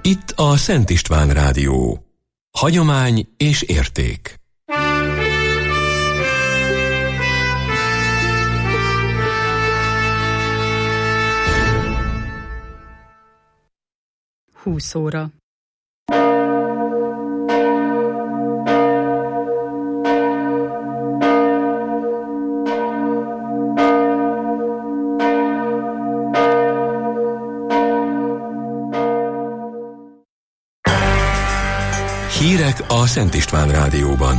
Itt a Szent István Rádió. Hagyomány és érték. Húsz óra. Hírek a Szent István Rádióban.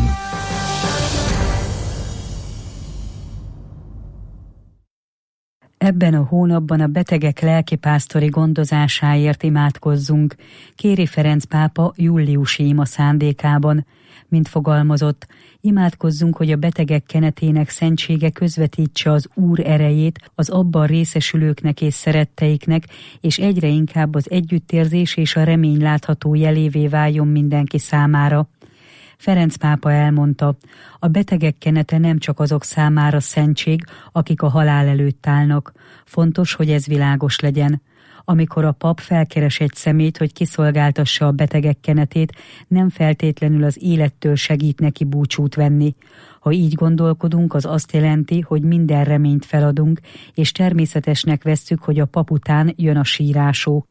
Ebben a hónapban a betegek lelkipásztori gondozásáért imádkozzunk, kéri Ferenc pápa júliusi ima szándékában. Mint fogalmazott, imádkozzunk, hogy a betegek kenetének szentsége közvetítse az Úr erejét az abban részesülőknek és szeretteiknek, és egyre inkább az együttérzés és a remény látható jelévé váljon mindenki számára. Ferenc pápa elmondta, a betegek kenete nem csak azok számára szentség, akik a halál előtt állnak. Fontos, hogy ez világos legyen. Amikor a pap felkeres egy személyt, hogy kiszolgáltassa a betegek kenetét, nem feltétlenül az élettől segít neki búcsút venni. Ha így gondolkodunk, az azt jelenti, hogy minden reményt feladunk, és természetesnek vesszük, hogy a pap után jön a sírásó.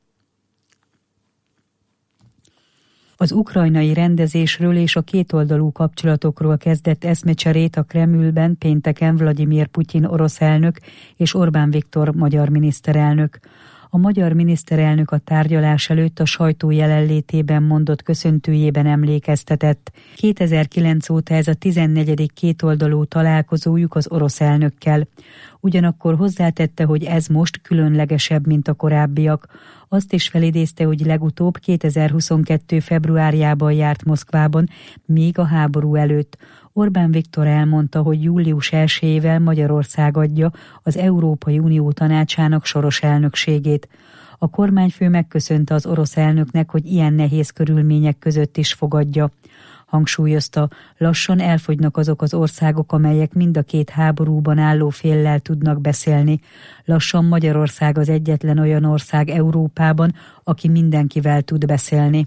Az ukrajnai rendezésről és a kétoldalú kapcsolatokról kezdett eszmecserét a Kremlben pénteken Vladimir Putyin orosz elnök és Orbán Viktor magyar miniszterelnök. A magyar miniszterelnök a tárgyalás előtt a sajtó jelenlétében mondott köszöntőjében emlékeztetett. 2009 óta ez a 14. kétoldalú találkozójuk az orosz elnökkel. Ugyanakkor hozzátette, hogy ez most különlegesebb, mint a korábbiak. Azt is felidézte, hogy legutóbb 2022. februárjában járt Moszkvában, még a háború előtt. Orbán Viktor elmondta, hogy július 1-ével Magyarország adja az Európai Unió Tanácsának soros elnökségét. A kormányfő megköszönte az orosz elnöknek, hogy ilyen nehéz körülmények között is fogadja. Hangsúlyozta, lassan elfogynak azok az országok, amelyek mind a két háborúban álló féllel tudnak beszélni. Lassan Magyarország az egyetlen olyan ország Európában, aki mindenkivel tud beszélni.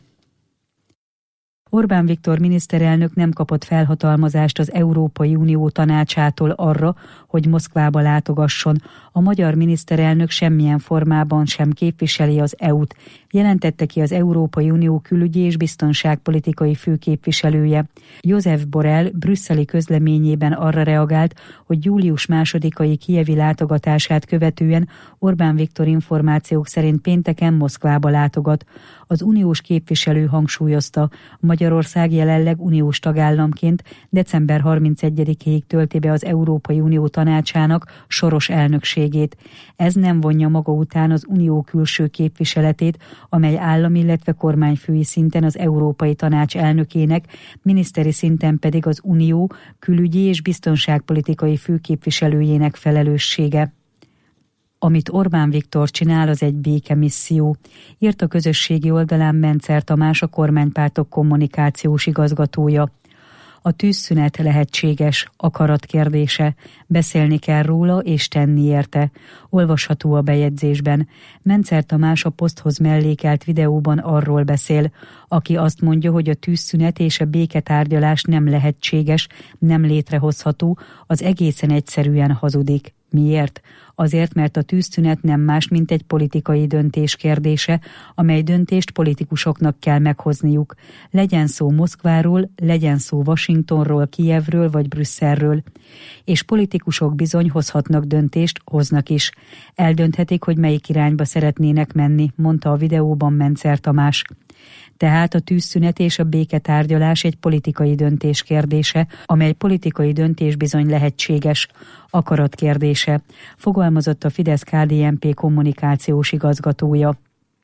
Orbán Viktor miniszterelnök nem kapott felhatalmazást az Európai Unió Tanácsától arra, hogy Moszkvába látogasson. A magyar miniszterelnök semmilyen formában sem képviseli az EU-t, jelentette ki az Európai Unió külügyi és biztonságpolitikai főképviselője. Josep Borrell brüsszeli közleményében arra reagált, hogy július 2-ai kijevi látogatását követően Orbán Viktor információk szerint pénteken Moszkvába látogat. Az uniós képviselő hangsúlyozta, Magyarország jelenleg uniós tagállamként december 31-ig tölti be az Európai Unió Tanácsának soros elnökségét. Ez nem vonja maga után az unió külső képviseletét, amely állam, illetve kormányfői szinten az Európai Tanács elnökének, miniszteri szinten pedig az unió külügyi és biztonságpolitikai főképviselőjének felelőssége. Amit Orbán Viktor csinál, az egy békemisszió, írt a közösségi oldalán Mencer Tamás, a kormánypártok kommunikációs igazgatója. A tűzszünet lehetséges, akarat kérdése, beszélni kell róla és tenni érte. Olvasható a bejegyzésben. Mencer Tamás a poszthoz mellékelt videóban arról beszél, aki azt mondja, hogy a tűzszünet és a béketárgyalás nem lehetséges, nem létrehozható, az egészen egyszerűen hazudik. Miért? Azért, mert a tűzszünet nem más, mint egy politikai döntés kérdése, amely döntést politikusoknak kell meghozniuk. Legyen szó Moszkváról, legyen szó Washingtonról, Kijevről vagy Brüsszelről. És politikusok bizony hozhatnak döntést, hoznak is. Eldönthetik, hogy melyik irányba szeretnének menni, mondta a videóban Mencer Tamás. Tehát a tűzszünet és a béketárgyalás egy politikai döntés kérdése, amely politikai döntés bizony lehetséges, akarat kérdése, fogalmazott a Fidesz-KDNP kommunikációs igazgatója.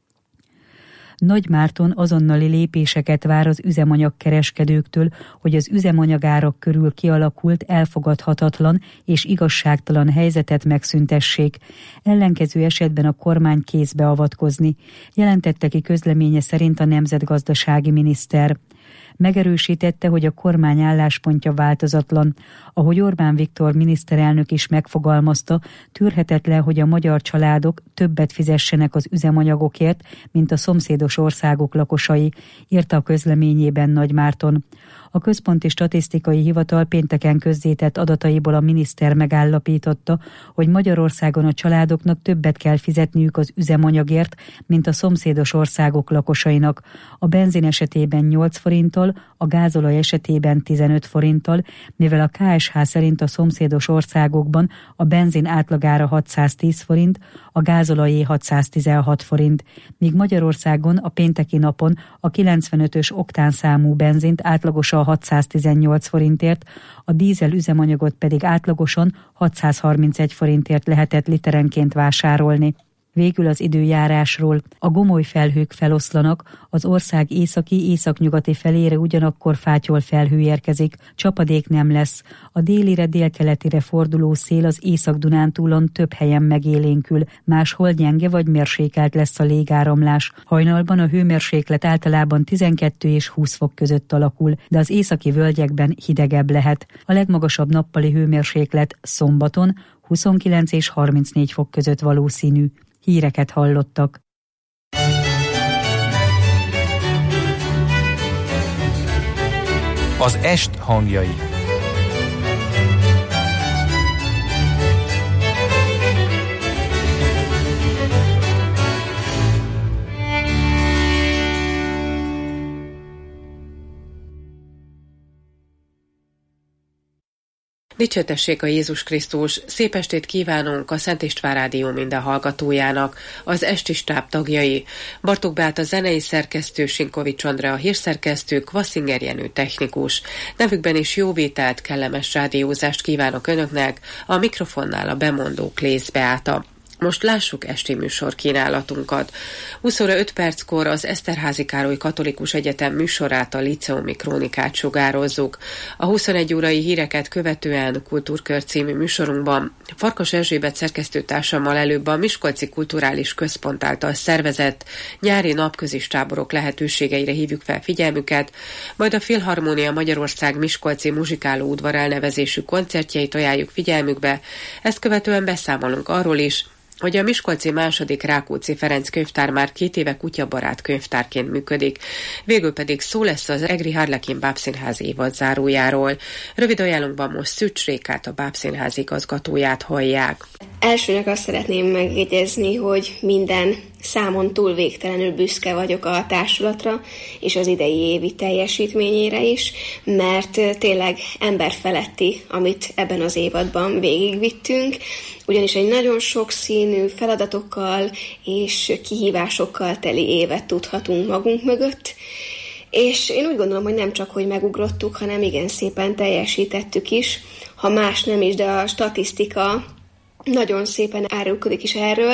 Nagy Márton azonnali lépéseket vár az üzemanyagkereskedőktől, hogy az üzemanyagárak körül kialakult elfogadhatatlan és igazságtalan helyzetet megszüntessék. Ellenkező esetben a kormány kézbe avatkozni, jelentette ki közleménye szerint a nemzetgazdasági miniszter. Megerősítette, hogy a kormány álláspontja változatlan. Ahogy Orbán Viktor miniszterelnök is megfogalmazta, tűrhetetlen, hogy a magyar családok többet fizessenek az üzemanyagokért, mint a szomszédos országok lakosai, írta a közleményében Nagy Márton. A Központi Statisztikai Hivatal pénteken közzétett adataiból a miniszter megállapította, hogy Magyarországon a családoknak többet kell fizetniük az üzemanyagért, mint a szomszédos országok lakosainak. A benzin esetében 8 forinttal, a gázolaj esetében 15 forinttal, mivel a KSH szerint a szomszédos országokban a benzin átlagára 610 forint, a gázolajé 616 forint, míg Magyarországon a pénteki napon a 95-ös oktánszámú benzint átlagosan 618 forintért, a dízel üzemanyagot pedig átlagosan 631 forintért lehetett literenként vásárolni. Végül az időjárásról. A gomoly felhők feloszlanak, az ország északi-északnyugati felére ugyanakkor fátyol felhő érkezik, csapadék nem lesz. A délire délkeletire forduló szél az Észak-Dunántúlon több helyen megélénkül, máshol gyenge vagy mérsékelt lesz a légáramlás. Hajnalban a hőmérséklet általában 12 és 20 fok között alakul, de az északi völgyekben hidegebb lehet. A legmagasabb nappali hőmérséklet szombaton 29 és 34 fok között valószínű. Híreket hallottak. Az est hangjai. Dicsőtessék a Jézus Krisztus! Szép estét kívánunk a Szent István Rádió minden hallgatójának, az esti stáb tagjai. Bartók Beáta zenei szerkesztő, Sinkovics Andrea hírszerkesztő, Kvasszinger Jenő technikus. Nevükben is jó vételt, kellemes rádiózást kívánok Önöknek, a mikrofonnál a bemondó Klész Beáta. Most lássuk esti műsorkínálatunkat. 20 óra 5 perckor az Eszterházy Károly Katolikus Egyetem műsorát, a Liceumi Krónikát sugározzuk. A 21 órai híreket követően Kultúrkör című műsorunkban Farkas Erzsébet szerkesztőtársammal előbb a Miskolci Kulturális Központ által szervezett nyári napközis táborok lehetőségeire hívjuk fel figyelmüket, majd a Filharmónia Magyarország Miskolci Muzsikáló Udvar elnevezésű koncertjeit ajánljuk figyelmükbe, ezt követően beszámolunk arról is, hogy a miskolci második Rákóczi Ferenc könyvtár már 2 éve kutyabarát könyvtárként működik, végül pedig szó lesz az egri Harlekin Bábszínház évadzárójáról. Rövid ajánlunkban most Szűcs Rékát, a Bábszínház igazgatóját hallják. Elsőnek azt szeretném megjegyezni, hogy minden számon túl végtelenül büszke vagyok a társulatra és az idei évi teljesítményére is, mert tényleg emberfeletti, amit ebben az évadban végigvittünk, ugyanis egy nagyon sokszínű feladatokkal és kihívásokkal teli évet tudhatunk magunk mögött, és én úgy gondolom, hogy nem csak, hogy megugrottuk, hanem igen szépen teljesítettük is, ha más nem is, de a statisztika nagyon szépen árulkodik is erről.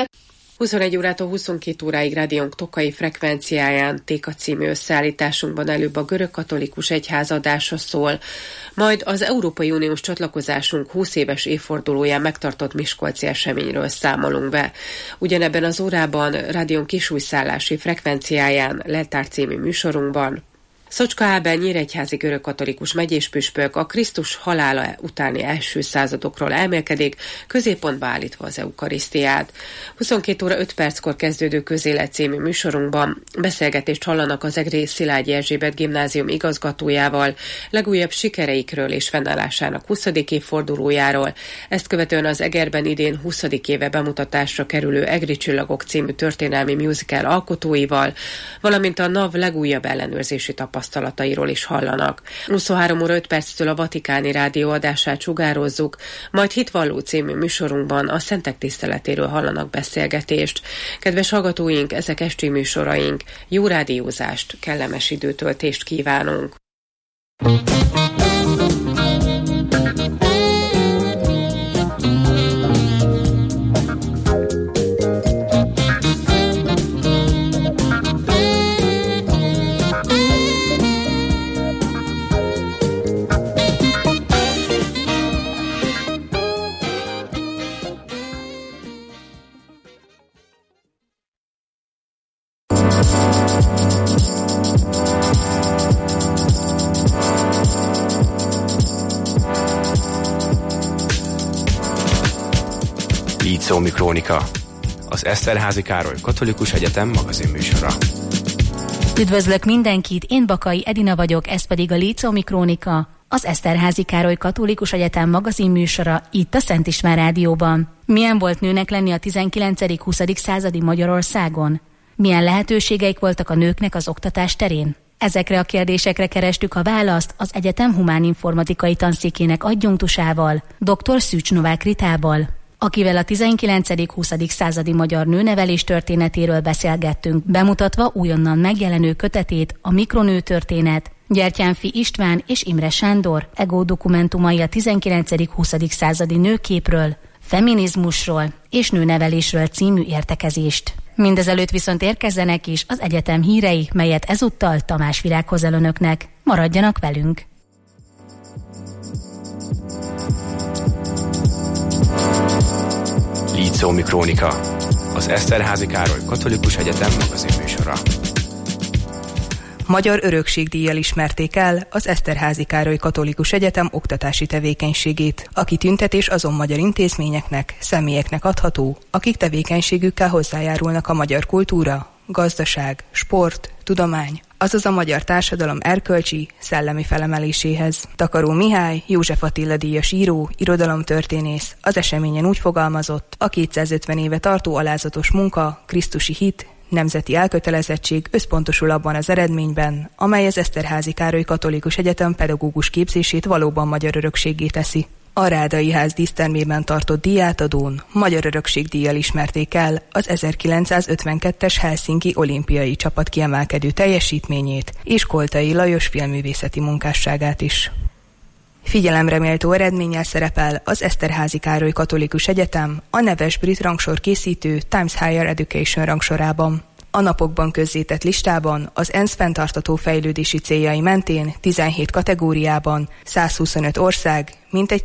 21 órától 22 óráig rádiónk tokai frekvenciáján Téka című összeállításunkban előbb a görögkatolikus egyház adása szól, majd az Európai Uniós csatlakozásunk 20 éves évfordulóján megtartott miskolci eseményről számolunk be. Ugyanebben az órában rádiónk kisújszállási frekvenciáján Leltár című műsorunkban Szocska Ábel nyíregyházi görögkatolikus megyéspüspök a Krisztus halála utáni első századokról elmélkedik, középpontba állítva az eukarisztiát. 22 óra 5 perckor kezdődő Közélet című műsorunkban beszélgetést hallanak az egri Szilágyi Erzsébet gimnázium igazgatójával, legújabb sikereikről és fennállásának 20. évfordulójáról, ezt követően az Egerben idén 20. éve bemutatásra kerülő Egri Csillagok című történelmi musical alkotóival, valamint a NAV legújabb ellenőrzési tapasztalatairól is hallanak. 23 óra 5 perctől a Vatikáni Rádió adását sugározzuk, majd Hitvalló című műsorunkban a szentek tiszteletéről hallanak beszélgetést. Kedves hallgatóink, ezek esti műsoraink. Jó rádiózást, kellemes időtöltést kívánunk! Lícómi Krónika, az Eszterházy Károly Katolikus Egyetem magazinműsora. Üdvözlök mindenkit, én Bakai Edina vagyok, ez pedig a Lícómi Krónika, az Eszterházy Károly Katolikus Egyetem magazinműsora itt a Szent István Rádióban. Milyen volt nőnek lenni a 19.-20. századi Magyarországon? Milyen lehetőségeik voltak a nőknek az oktatás terén? Ezekre a kérdésekre kerestük a választ az egyetem humáninformatikai tanszékének adjunktusával, dr. Szűcs Novák Ritával, akivel a 19.-20. századi magyar nőnevelés történetéről beszélgettünk, bemutatva újonnan megjelenő kötetét, a Mikronő történet, Gyertyánfi István és Imre Sándor ego dokumentumai a 19.-20. századi nőképről, feminizmusról és nőnevelésről című értekezést. Mindezelőtt viszont érkezzenek is az egyetem hírei, melyet ezúttal Tamás Virág hoz el önöknek. Maradjanak velünk! Lícómi Krónika, az Eszterházy Károly Katolikus Egyetem magazinműsora. Magyar örökségdíjjal ismerték el az Eszterházy Károly Katolikus Egyetem oktatási tevékenységét. A kitüntetés azon magyar intézményeknek, személyeknek adható, akik tevékenységükkel hozzájárulnak a magyar kultúra, gazdaság, sport, tudomány, azaz a magyar társadalom erkölcsi, szellemi felemeléséhez. Takaró Mihály, József Attila díjas író, irodalomtörténész az eseményen úgy fogalmazott, a 250 éve tartó alázatos munka, krisztusi hit, nemzeti elkötelezettség összpontosul abban az eredményben, amely az Eszterházy Károly Katolikus Egyetem pedagógus képzését valóban magyar örökséggé teszi. A Rádai Ház dísztermében tartott díjátadón magyar örökségdíjjal ismerték el az 1952-es Helsinki olimpiai csapat kiemelkedő teljesítményét és Koltai Lajos filmművészeti munkásságát is. Figyelemreméltó eredménnyel szerepel az Eszterházy Károly Katolikus Egyetem a neves brit rangsor készítő Times Higher Education rangsorában. A napokban közzétett listában az ENSZ fenntartható fejlődési céljai mentén 17 kategóriában 125 ország, mintegy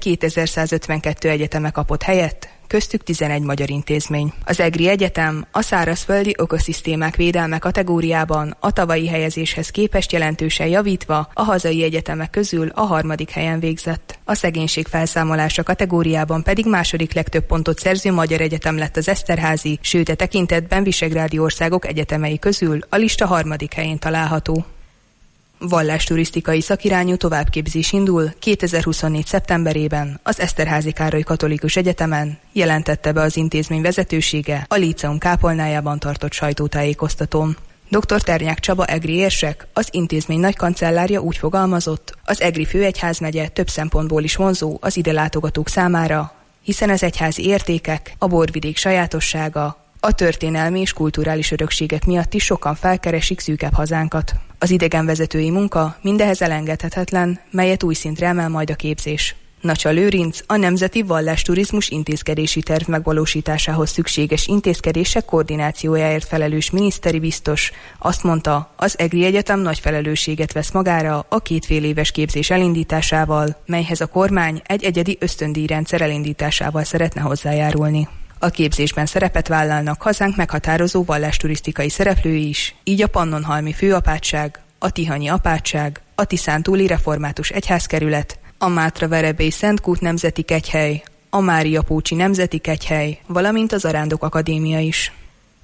2152 egyeteme kapott helyet, köztük 11 magyar intézmény. Az EGRI Egyetem a szárazföldi ökoszisztémák védelme kategóriában a tavalyi helyezéshez képest jelentősen javítva a hazai egyetemek közül a 3. helyen végzett. A szegénység felszámolása kategóriában pedig második legtöbb pontot szerző magyar egyetem lett az Eszterházy, sőt e tekintetben visegrádi országok egyetemei közül a lista 3. helyén található. Vallásturisztikai szakirányú továbbképzés indul 2024. szeptemberében az Eszterházy Károly Katolikus Egyetemen, jelentette be az intézmény vezetősége a Líceum kápolnájában tartott sajtótájékoztatón. Dr. Ternyák Csaba egri érsek, az intézmény nagykancellárja úgy fogalmazott, az Egri főegyházmegye több szempontból is vonzó az ide látogatók számára, hiszen az egyházi értékek, a borvidék sajátossága, a történelmi és kulturális örökségek miatt is sokan felkeresik szűkebb hazánkat. Az idegenvezetői munka mindehez elengedhetetlen, melyet új szintre emel majd a képzés. Nacsa Lőrinc, a Nemzeti Vallásturizmus intézkedési terv megvalósításához szükséges intézkedések koordinációjáért felelős miniszteri biztos azt mondta, az EGRI Egyetem nagy felelősséget vesz magára a 2 féléves képzés elindításával, melyhez a kormány egy egyedi ösztöndíjrendszer elindításával szeretne hozzájárulni. A képzésben szerepet vállalnak hazánk meghatározó vallásturisztikai szereplői is, így a Pannonhalmi Főapátság, a Tihanyi Apátság, a Tiszántúli Református Egyházkerület, a Mátra-Verebély Szentkút Nemzeti Kegyhely, a Máriapócsi Nemzeti Kegyhely, valamint az Arándok Akadémia is.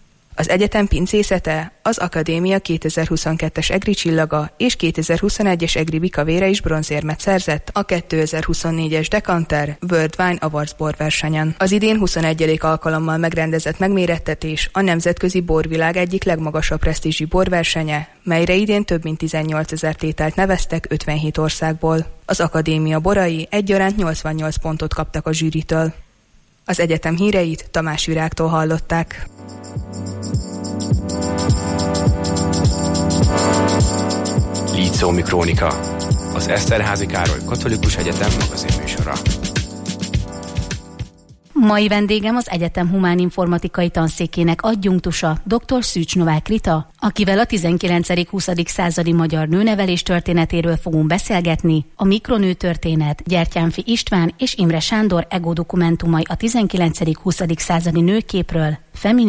Az egyetem pincészete, az akadémia 2022-es EGRI csillaga és 2021-es EGRI bikavére is bronzérmet szerzett a 2024-es Decanter World Wine Awards borversenyen. Az idén 21. alkalommal megrendezett megmérettetés a nemzetközi borvilág egyik legmagasabb presztízsű borversenye, melyre idén több mint 18 000 tételt neveztek 57 országból. Az akadémia borai egyaránt 88 pontot kaptak a zsűritől. Az egyetem híreit Tamás Virágtól hallották. Lícómi Krónika, az Eszterházy Károly Katolikus Egyetem magazinműsora. Mai vendégem az egyetem humáninformatikai tanszékének adjunktusa, dr. Szűcs Novák Rita, akivel a 19.-20. századi magyar nőnevelés történetéről fogunk beszélgetni, a Mikronő történet, Gyertyánfi István és Imre Sándor ego dokumentumai a 19.-20. századi nőképről,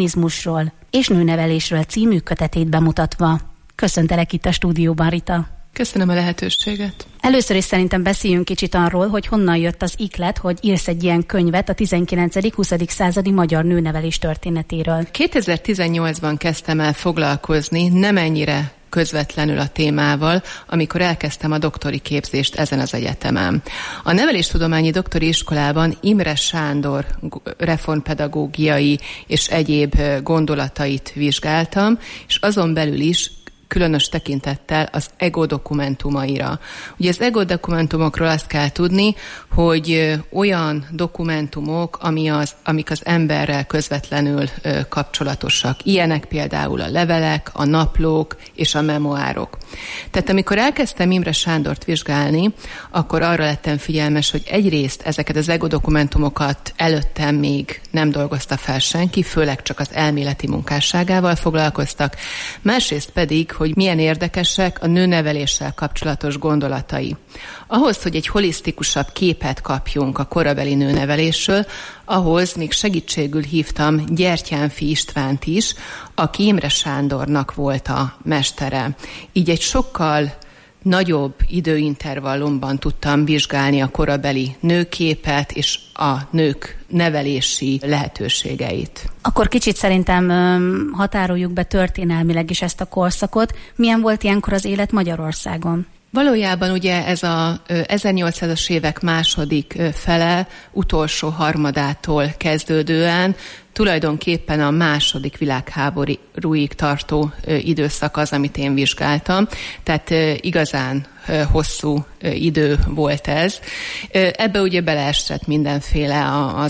feminizmusról és nőnevelésről című kötetét bemutatva. Köszöntelek itt a stúdióban, Rita. Köszönöm a lehetőséget. Először is szerintem beszéljünk kicsit arról, hogy honnan jött az iklet, hogy írsz egy ilyen könyvet a 19.-20. századi magyar nőnevelés történetéről. 2018-ban kezdtem el foglalkozni, nem ennyire közvetlenül a témával, amikor elkezdtem a doktori képzést ezen az egyetemen. A neveléstudományi doktori iskolában Imre Sándor reformpedagógiai és egyéb gondolatait vizsgáltam, és azon belül is különös tekintettel az ego dokumentumaira. Ugye az ego dokumentumokról azt kell tudni, hogy olyan dokumentumok, amik az emberrel közvetlenül kapcsolatosak. Ilyenek például a levelek, a naplók és a memoárok. Tehát amikor elkezdtem Imre Sándort vizsgálni, akkor arra lettem figyelmes, hogy egyrészt ezeket az ego dokumentumokat előttem még nem dolgozta fel senki, főleg csak az elméleti munkásságával foglalkoztak, másrészt pedig, hogy milyen érdekesek a nőneveléssel kapcsolatos gondolatai. Ahhoz, hogy egy holisztikusabb képet kapjunk a korabeli nőnevelésről, ahhoz még segítségül hívtam Gyertyánfi Istvánt is, aki Imre Sándornak volt a mestere. Így egy sokkal nagyobb időintervallumban tudtam vizsgálni a korabeli nőképet és a nők nevelési lehetőségeit. Akkor kicsit szerintem határoljuk be történelmileg is ezt a korszakot. Milyen volt ilyenkor az élet Magyarországon? Valójában ugye ez a 1800-as évek második fele, utolsó harmadától kezdődően tulajdonképpen a második világháborúig tartó időszak az, amit én vizsgáltam. Tehát igazán hosszú idő volt ez. Ebbe ugye beleesett mindenféle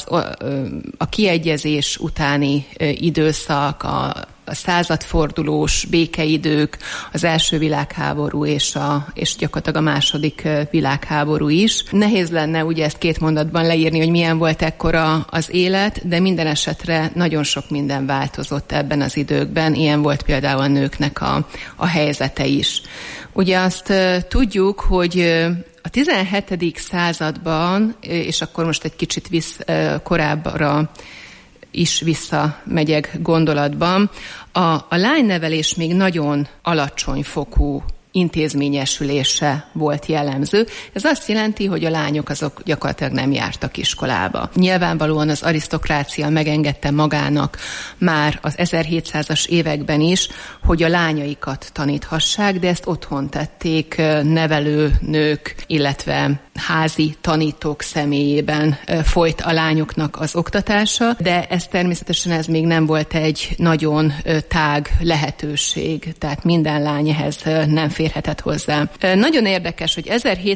a kiegyezés utáni időszak, a századfordulós békeidők, az első világháború és gyakorlatilag a második világháború is. Nehéz lenne ugye ezt két mondatban leírni, hogy milyen volt ekkora az élet, de minden esetre nagyon sok minden változott ebben az időkben. Ilyen volt például a nőknek a helyzete is. Ugye azt tudjuk, hogy a 17. században, és akkor most egy kicsit korábbra is visszamegyek gondolatban, a lánynevelés még nagyon alacsony fokú intézményesülése volt jellemző. Ez azt jelenti, hogy a lányok azok gyakorlatilag nem jártak iskolába. Nyilvánvalóan az arisztokrácia megengedte magának már az 1700-as években is, hogy a lányaikat taníthassák, de ezt otthon tették nevelőnők, illetve házi tanítók személyében folyt a lányoknak az oktatása, de ez természetesen még nem volt egy nagyon tág lehetőség, tehát minden lány ehhez nem férhetett hozzá. Nagyon érdekes, hogy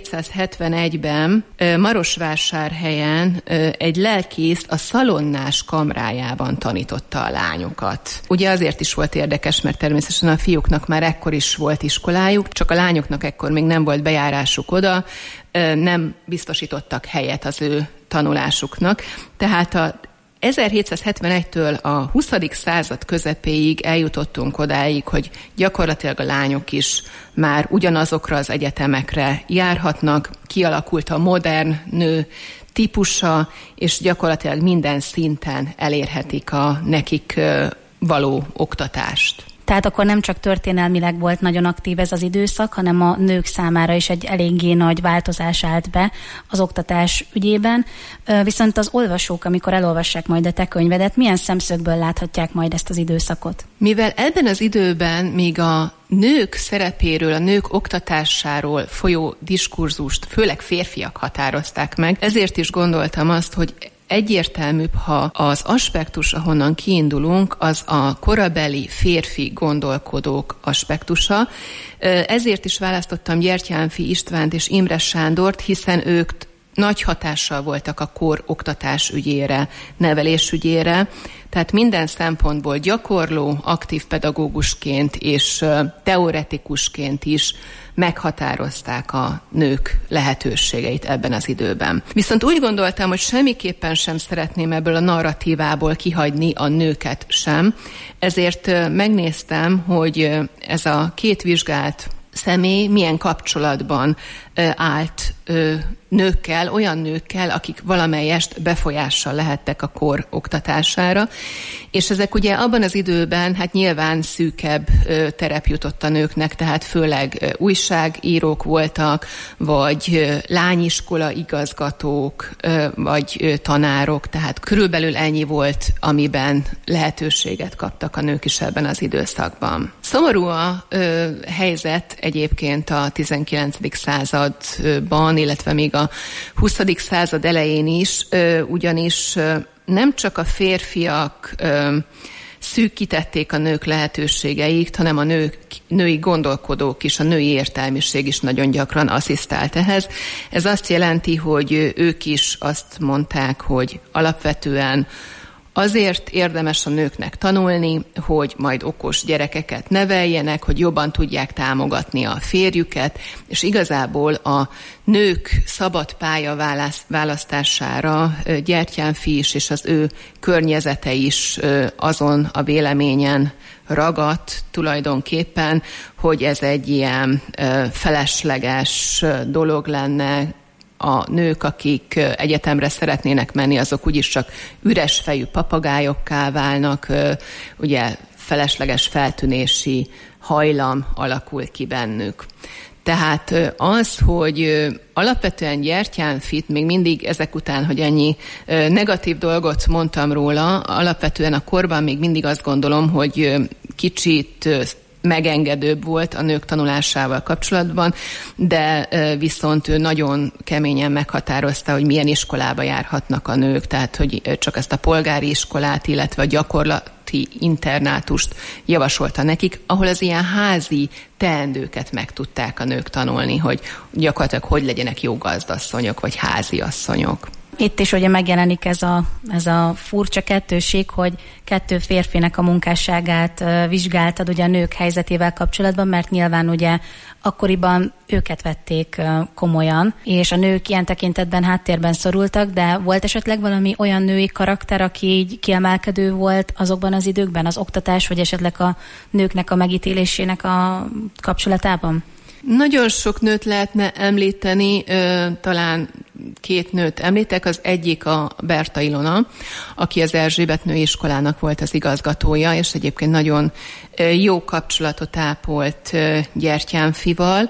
1771-ben Marosvásárhelyen egy lelkész a szalonnás kamrájában tanította a lányokat. Ugye azért is volt érdekes, mert természetesen a fiúknak már ekkor is volt iskolájuk, csak a lányoknak ekkor még nem volt bejárásuk oda, nem biztosítottak helyet az ő tanulásuknak. Tehát a 1771-től a 20. század közepéig eljutottunk odáig, hogy gyakorlatilag a lányok is már ugyanazokra az egyetemekre járhatnak, kialakult a modern nő típusa, és gyakorlatilag minden szinten elérhetik a nekik való oktatást. Tehát akkor nem csak történelmileg volt nagyon aktív ez az időszak, hanem a nők számára is egy eléggé nagy változás állt be az oktatás ügyében. Viszont az olvasók, amikor elolvassák majd a te könyvedet, milyen szemszögből láthatják majd ezt az időszakot? Mivel ebben az időben még a nők szerepéről, a nők oktatásáról folyó diskurzust főleg férfiak határozták meg, ezért is gondoltam azt, hogy egyértelműbb, ha az aspektus, ahonnan kiindulunk, az a korabeli férfi gondolkodók aspektusa. Ezért is választottam Gyertyánfi Istvánt és Imre Sándort, hiszen ők nagy hatással voltak a kor oktatás ügyére, nevelés ügyére, tehát minden szempontból gyakorló, aktív pedagógusként és teoretikusként is meghatározták a nők lehetőségeit ebben az időben. Viszont úgy gondoltam, hogy semmiképpen sem szeretném ebből a narratívából kihagyni a nőket sem, ezért megnéztem, hogy ez a két vizsgált személy milyen kapcsolatban állt nőkkel, olyan nőkkel, akik valamelyest befolyással lehettek a kor oktatására, és ezek ugye abban az időben hát nyilván szűkebb terep jutott a nőknek, tehát főleg újságírók voltak, vagy lányiskola igazgatók, vagy tanárok, tehát körülbelül ennyi volt, amiben lehetőséget kaptak a nők is ebben az időszakban. Szomorú a helyzet egyébként a 19. században, illetve még a 20. század elején is, ugyanis nem csak a férfiak szűkítették a nők lehetőségeit, hanem a női gondolkodók is, a női értelmiség is nagyon gyakran asszisztált ehhez. Ez azt jelenti, hogy ők is azt mondták, hogy alapvetően azért érdemes a nőknek tanulni, hogy majd okos gyerekeket neveljenek, hogy jobban tudják támogatni a férjüket, és igazából a nők szabad pálya választására Gyertyánfi is és az ő környezete is azon a véleményen ragadt tulajdonképpen, hogy ez egy ilyen felesleges dolog lenne. A nők, akik egyetemre szeretnének menni, azok úgyis csak üres fejű papagájokká válnak, ugye felesleges feltűnési hajlam alakul ki bennük. Tehát az, hogy alapvetően Gyertyánfit még mindig ezek után, hogy ennyi negatív dolgot mondtam róla, alapvetően a korban még mindig azt gondolom, hogy kicsit megengedőbb volt a nők tanulásával kapcsolatban, de viszont ő nagyon keményen meghatározta, hogy milyen iskolába járhatnak a nők, tehát hogy csak ezt a polgári iskolát, illetve a gyakorlati internátust javasolta nekik, ahol az ilyen házi teendőket meg tudták a nők tanulni, hogy gyakorlatilag hogy legyenek jó gazdasszonyok, vagy háziasszonyok. Itt is ugye megjelenik ez a furcsa kettőség, hogy kettő férfinek a munkásságát vizsgáltad ugye a nők helyzetével kapcsolatban, mert nyilván ugye akkoriban őket vették komolyan, és a nők ilyen tekintetben háttérben szorultak, de volt esetleg valami olyan női karakter, aki így kiemelkedő volt azokban az időkben, az oktatás, vagy esetleg a nőknek a megítélésének a kapcsolatában? Nagyon sok nőt lehetne említeni, talán 2 nőt említek, az egyik a Berta Ilona, aki az Erzsébet női iskolának volt az igazgatója, és egyébként nagyon jó kapcsolatot ápolt Gyertyánfival.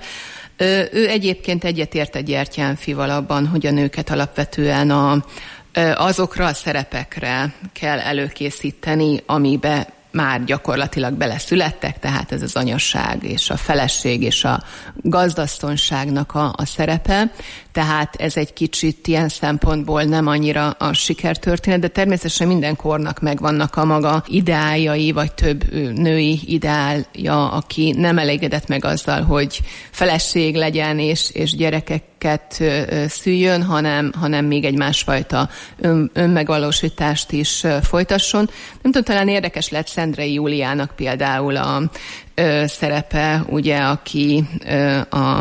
Ő egyébként egyetért Gyertyánfival abban, hogy a nőket alapvetően azokra a szerepekre kell előkészíteni, amibe már gyakorlatilag beleszülettek, tehát ez az anyaság és a feleség és a gazdasszonságnak a szerepe. Tehát ez egy kicsit ilyen szempontból nem annyira a sikertörténet, de természetesen minden kornak megvannak a maga ideáljai, vagy több női ideálja, aki nem elégedett meg azzal, hogy feleség legyen és gyerekeket szüljön, hanem még egy másfajta önmegvalósítást is folytasson. Nem tudom, talán érdekes lett Szendrei Júliának például a szerepe, ugye, aki a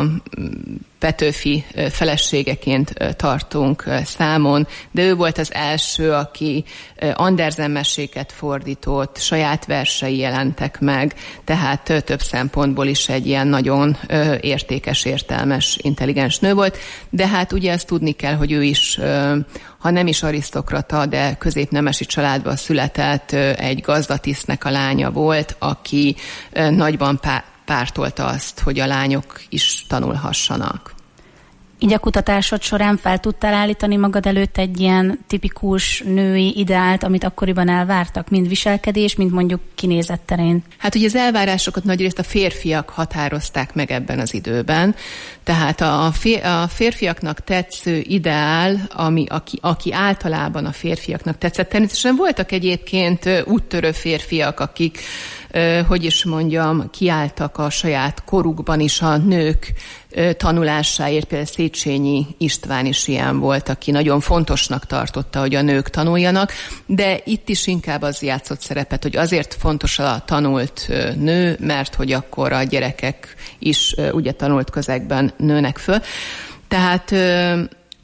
Petőfi feleségeként tartunk számon, de ő volt az első, aki Andersen meséket fordított, saját versei jelentek meg, tehát több szempontból is egy ilyen nagyon értékes, értelmes, intelligens nő volt, de hát ugye ezt tudni kell, hogy ő is, ha nem is arisztokrata, de középnemesi családban született, egy gazdatisztnek a lánya volt, aki nagyban pártolta azt, hogy a lányok is tanulhassanak. Így a kutatásod során fel tudtál állítani magad előtt egy ilyen tipikus női ideált, amit akkoriban elvártak, mind viselkedés, mind mondjuk kinézet terén? Hát ugye az elvárásokat nagyrészt a férfiak határozták meg ebben az időben, tehát a férfiaknak tetsző ideál, aki általában a férfiaknak tetszett. Természetesen voltak egyébként úttörő férfiak, akik kiálltak a saját korukban is a nők tanulásáért, például Széchenyi István is ilyen volt, aki nagyon fontosnak tartotta, hogy a nők tanuljanak, de itt is inkább az játszott szerepet, hogy azért fontos a tanult nő, mert hogy akkor a gyerekek is ugye tanult közegben nőnek föl. Tehát a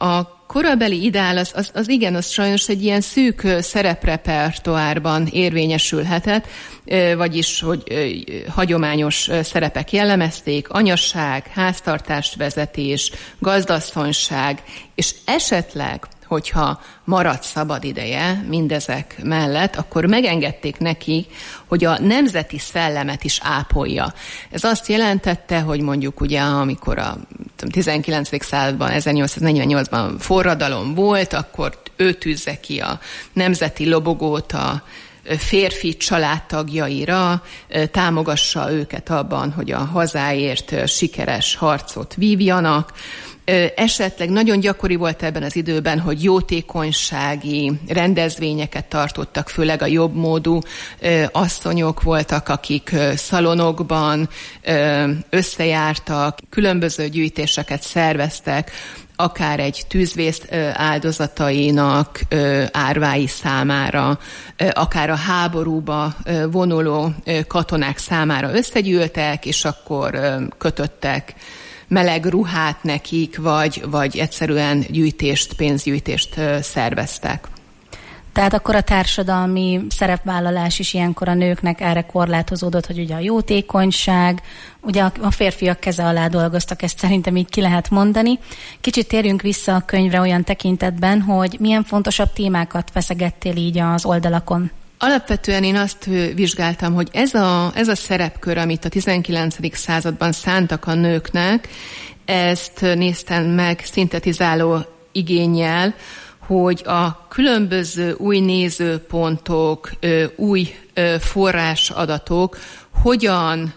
korabeli ideál az igen, az sajnos egy ilyen szűk szereprepertoárban érvényesülhetett, vagyis, hogy hagyományos szerepek jellemezték, anyasság, háztartásvezetés, gazdasszonyság, és esetleg, hogyha maradt szabad ideje mindezek mellett, akkor megengedték neki, hogy a nemzeti szellemet is ápolja. Ez azt jelentette, hogy mondjuk ugye, amikor a 19. században, 1848-ban forradalom volt, akkor ő tűzze ki a nemzeti lobogót a férfi családtagjaira, támogassa őket abban, hogy a hazáért sikeres harcot vívjanak. Esetleg nagyon gyakori volt ebben az időben, hogy jótékonysági rendezvényeket tartottak, főleg a jobbmódú asszonyok voltak, akik szalonokban összejártak, különböző gyűjtéseket szerveztek, akár egy tűzvész áldozatainak árvái számára, akár a háborúba vonuló katonák számára összegyűltek, és akkor kötöttek meleg ruhát nekik, vagy egyszerűen pénzgyűjtést szerveztek. Tehát akkor a társadalmi szerepvállalás is ilyenkor a nőknek erre korlátozódott, hogy ugye a jótékonyság, ugye a férfiak keze alá dolgoztak, ezt szerintem így ki lehet mondani. Kicsit térjünk vissza a könyvre olyan tekintetben, hogy milyen fontosabb témákat feszegettél így az oldalakon. Alapvetően én azt vizsgáltam, hogy ez a szerepkör, amit a 19. században szántak a nőknek, ezt néztem meg szintetizáló igénnyel, hogy a különböző új nézőpontok, új forrásadatok hogyan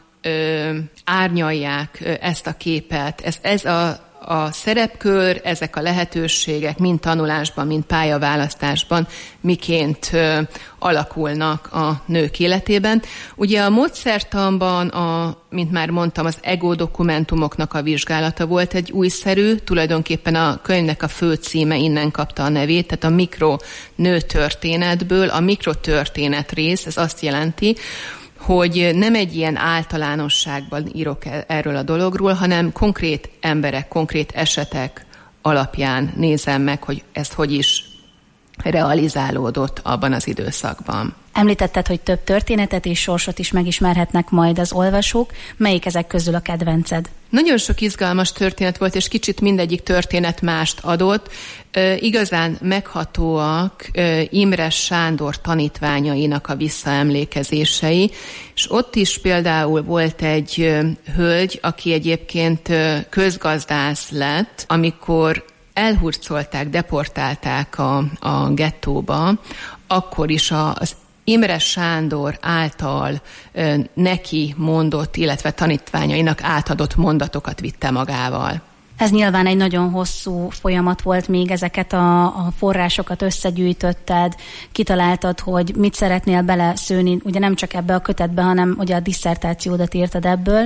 árnyalják ezt a képet. Ez a szerepkör, ezek a lehetőségek mind tanulásban, mind pályaválasztásban miként alakulnak a nők életében. Ugye a módszertanban, mint már mondtam, az ego dokumentumoknak a vizsgálata volt egy újszerű, tulajdonképpen a könyvnek a fő címe innen kapta a nevét, tehát a mikronőtörténetből. A mikrotörténet rész, ez azt jelenti, hogy nem egy ilyen általánosságban írok erről a dologról, hanem konkrét emberek, konkrét esetek alapján nézem meg, hogy ez hogy is realizálódott abban az időszakban. Említetted, hogy több történetet és sorsot is megismerhetnek majd az olvasók. Melyik ezek közül a kedvenced? Nagyon sok izgalmas történet volt, és kicsit mindegyik történet mást adott. Igazán meghatóak Imre Sándor tanítványainak a visszaemlékezései, és ott is például volt egy hölgy, aki egyébként közgazdász lett, amikor elhurcolták, deportálták a gettóba, akkor is az Imre Sándor által neki mondott, illetve tanítványainak átadott mondatokat vitte magával. Ez nyilván egy nagyon hosszú folyamat volt, még ezeket a forrásokat összegyűjtötted, kitaláltad, hogy mit szeretnél beleszőni, ugye nem csak ebbe a kötetbe, hanem ugye a disszertációdat írtad ebből.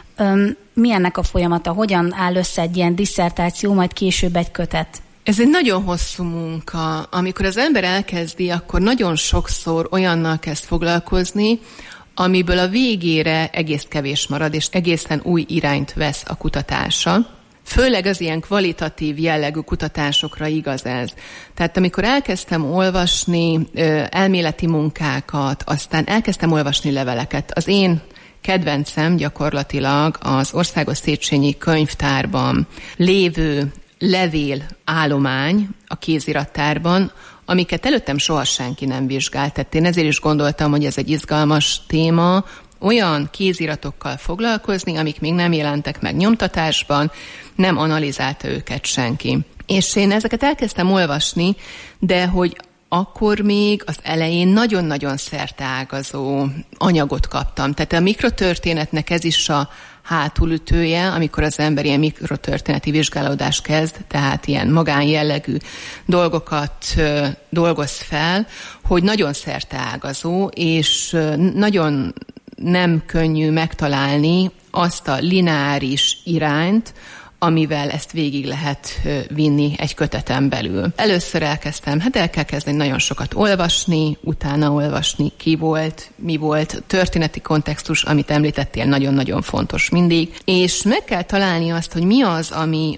Mi ennek a folyamata? Hogyan áll össze egy ilyen disszertáció, majd később egy kötet? Ez egy nagyon hosszú munka. Amikor az ember elkezdi, akkor nagyon sokszor olyannal kezd foglalkozni, amiből a végére egész kevés marad, és egészen új irányt vesz a kutatása. Főleg az ilyen kvalitatív jellegű kutatásokra igaz ez. Tehát amikor elkezdtem olvasni elméleti munkákat, aztán elkezdtem olvasni leveleket, az én kedvencem gyakorlatilag az Országos Széchenyi Könyvtárban lévő levél állomány a kézirattárban, amiket előttem soha senki nem vizsgált. Tehát én ezért is gondoltam, hogy ez egy izgalmas téma, olyan kéziratokkal foglalkozni, amik még nem jelentek meg nyomtatásban, nem analizálta őket senki. És én ezeket elkezdtem olvasni, de hogy akkor még az elején nagyon-nagyon szerteágazó anyagot kaptam. Tehát a mikrotörténetnek ez is a hátulütője, amikor az ember ilyen mikrotörténeti vizsgálódást kezd, tehát ilyen magánjellegű dolgokat dolgoz fel, hogy nagyon szerteágazó, és nagyon nem könnyű megtalálni azt a lineáris irányt, amivel ezt végig lehet vinni egy köteten belül. Először el kell kezdeni nagyon sokat olvasni, utána olvasni, ki volt, mi volt, történeti kontextus, amit említettél, nagyon-nagyon fontos mindig, és meg kell találni azt, hogy mi az,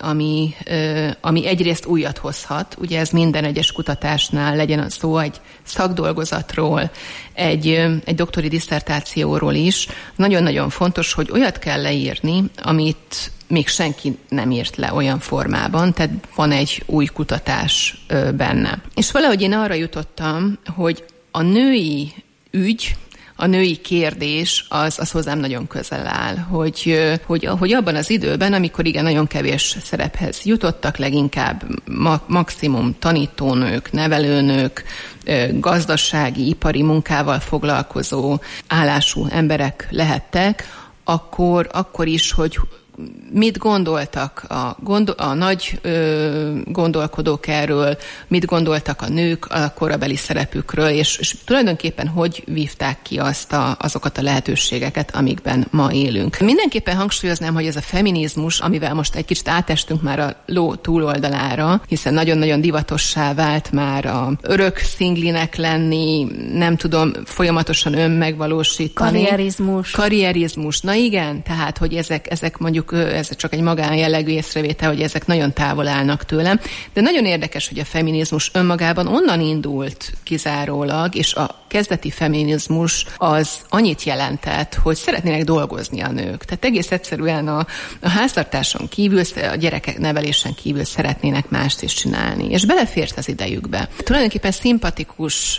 ami egyrészt újat hozhat, ugye ez minden egyes kutatásnál, legyen az szó egy szakdolgozatról, egy doktori disszertációról is, nagyon-nagyon fontos, hogy olyat kell leírni, amit még senki nem írt le olyan formában, tehát van egy új kutatás benne. És valahogy én arra jutottam, hogy a női ügy, a női kérdés az hozzám nagyon közel áll, hogy abban az időben, amikor igen, nagyon kevés szerephez jutottak, leginkább maximum tanítónők, nevelőnők, gazdasági, ipari munkával foglalkozó állású emberek lehettek, akkor is, hogy mit gondoltak a nagy gondolkodók erről, mit gondoltak a nők a korabeli szerepükről, és tulajdonképpen hogy vívták ki azokat a lehetőségeket, amikben ma élünk. Mindenképpen hangsúlyoznám, hogy ez a feminizmus, amivel most egy kicsit átestünk már a ló túloldalára, hiszen nagyon-nagyon divatossá vált már a örök szinglinek lenni, nem tudom, folyamatosan önmegvalósítani. Karrierizmus. Na igen, tehát, hogy ezek mondjuk ez csak egy magánjellegű észrevétel, hogy ezek nagyon távol állnak tőlem. De nagyon érdekes, hogy a feminizmus önmagában onnan indult kizárólag, és a kezdeti feminizmus az annyit jelentett, hogy szeretnének dolgozni a nők. Tehát egész egyszerűen a háztartáson kívül, a gyerekek nevelésen kívül szeretnének mást is csinálni. És belefért az idejükbe. Tulajdonképpen szimpatikus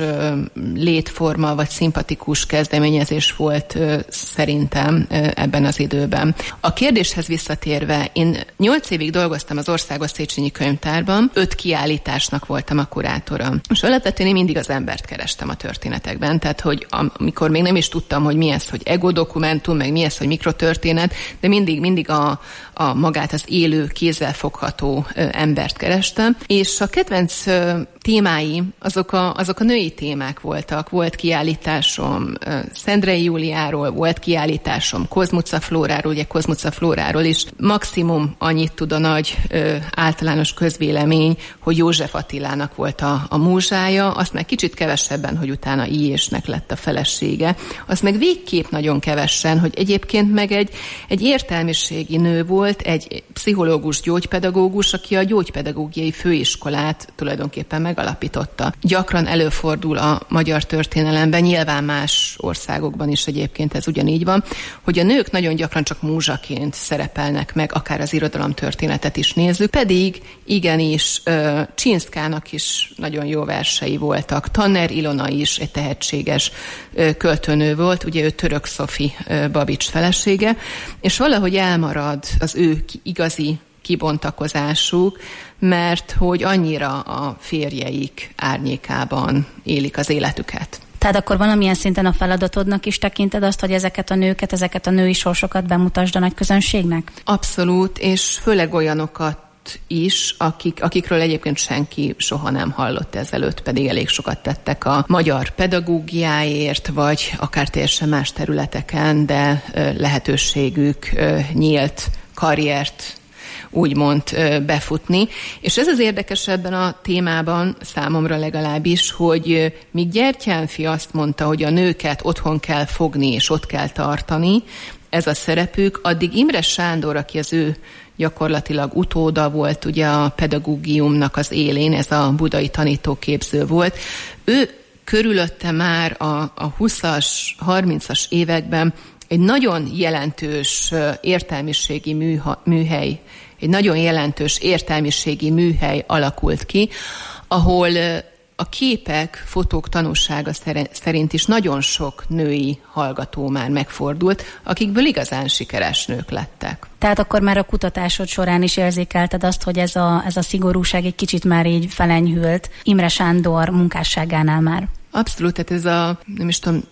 létforma, vagy szimpatikus kezdeményezés volt szerintem ebben az időben. A kérdéshez visszatérve, én 8 évig dolgoztam az Országos Széchenyi Könyvtárban, 5 kiállításnak voltam a kurátora. És alapvetően én mindig az embert kerestem a történetekben, tehát hogy amikor még nem is tudtam, hogy mi ez, hogy ego-dokumentum, meg mi ez, hogy mikrotörténet, de mindig a magát az élő, kézzelfogható embert kerestem. És a kedvenc témáim, azok a női témák voltak. Volt kiállításom Szendrei Júliáról, volt kiállításom Kozmuca Flóráról, ugye Kozmuca Flóráról is maximum annyit tud a nagy általános közvélemény, hogy József Attilának volt a múzsája, azt meg kicsit kevesebben, hogy utána Ilyésnek lett a felesége. Azt meg végképp nagyon kevesen, hogy egyébként meg egy értelmiségi nő volt, egy pszichológus, gyógypedagógus, aki a gyógypedagógiai főiskolát tulajdonképpen megalapította. Gyakran előfordul a magyar történelemben, nyilván más országokban is egyébként ez ugyanígy van, hogy a nők nagyon gyakran csak múzsaként szerepelnek meg, akár az irodalomtörténetet is nézzük, pedig igenis Csinszkának is nagyon jó versei voltak. Tanner Ilona is egy tehetséges költőnő volt, ugye ő Török Szofi Babics felesége, és valahogy elmarad az ő igazi kibontakozásuk, mert hogy annyira a férjeik árnyékában élik az életüket. Tehát akkor valamilyen szinten a feladatodnak is tekinted azt, hogy ezeket a nőket, ezeket a női sorsokat bemutasd a nagy közönségnek? Abszolút, és főleg olyanokat is, akikről egyébként senki soha nem hallott ezelőtt, pedig elég sokat tettek a magyar pedagógiáért, vagy akár teljesen más területeken, de lehetőségük nyílt karriert úgymond befutni. És ez az érdekes ebben a témában, számomra legalábbis, hogy míg Gyertyánfi azt mondta, hogy a nőket otthon kell fogni és ott kell tartani, ez a szerepük, addig Imre Sándor, aki az ő gyakorlatilag utóda volt, ugye a pedagógiumnak az élén, ez a budai tanítóképző volt, ő körülötte már a 20-as, 30-as években egy nagyon jelentős értelmiségi műhely, egy nagyon jelentős értelmiségi műhely alakult ki, ahol a képek, fotók tanúsága szerint is nagyon sok női hallgató már megfordult, akikből igazán sikeres nők lettek. Tehát akkor már a kutatásod során is érzékelted azt, hogy ez a szigorúság egy kicsit már így felenyhült Imre Sándor munkásságánál már. Abszolút, tehát ez a, nem is tudom,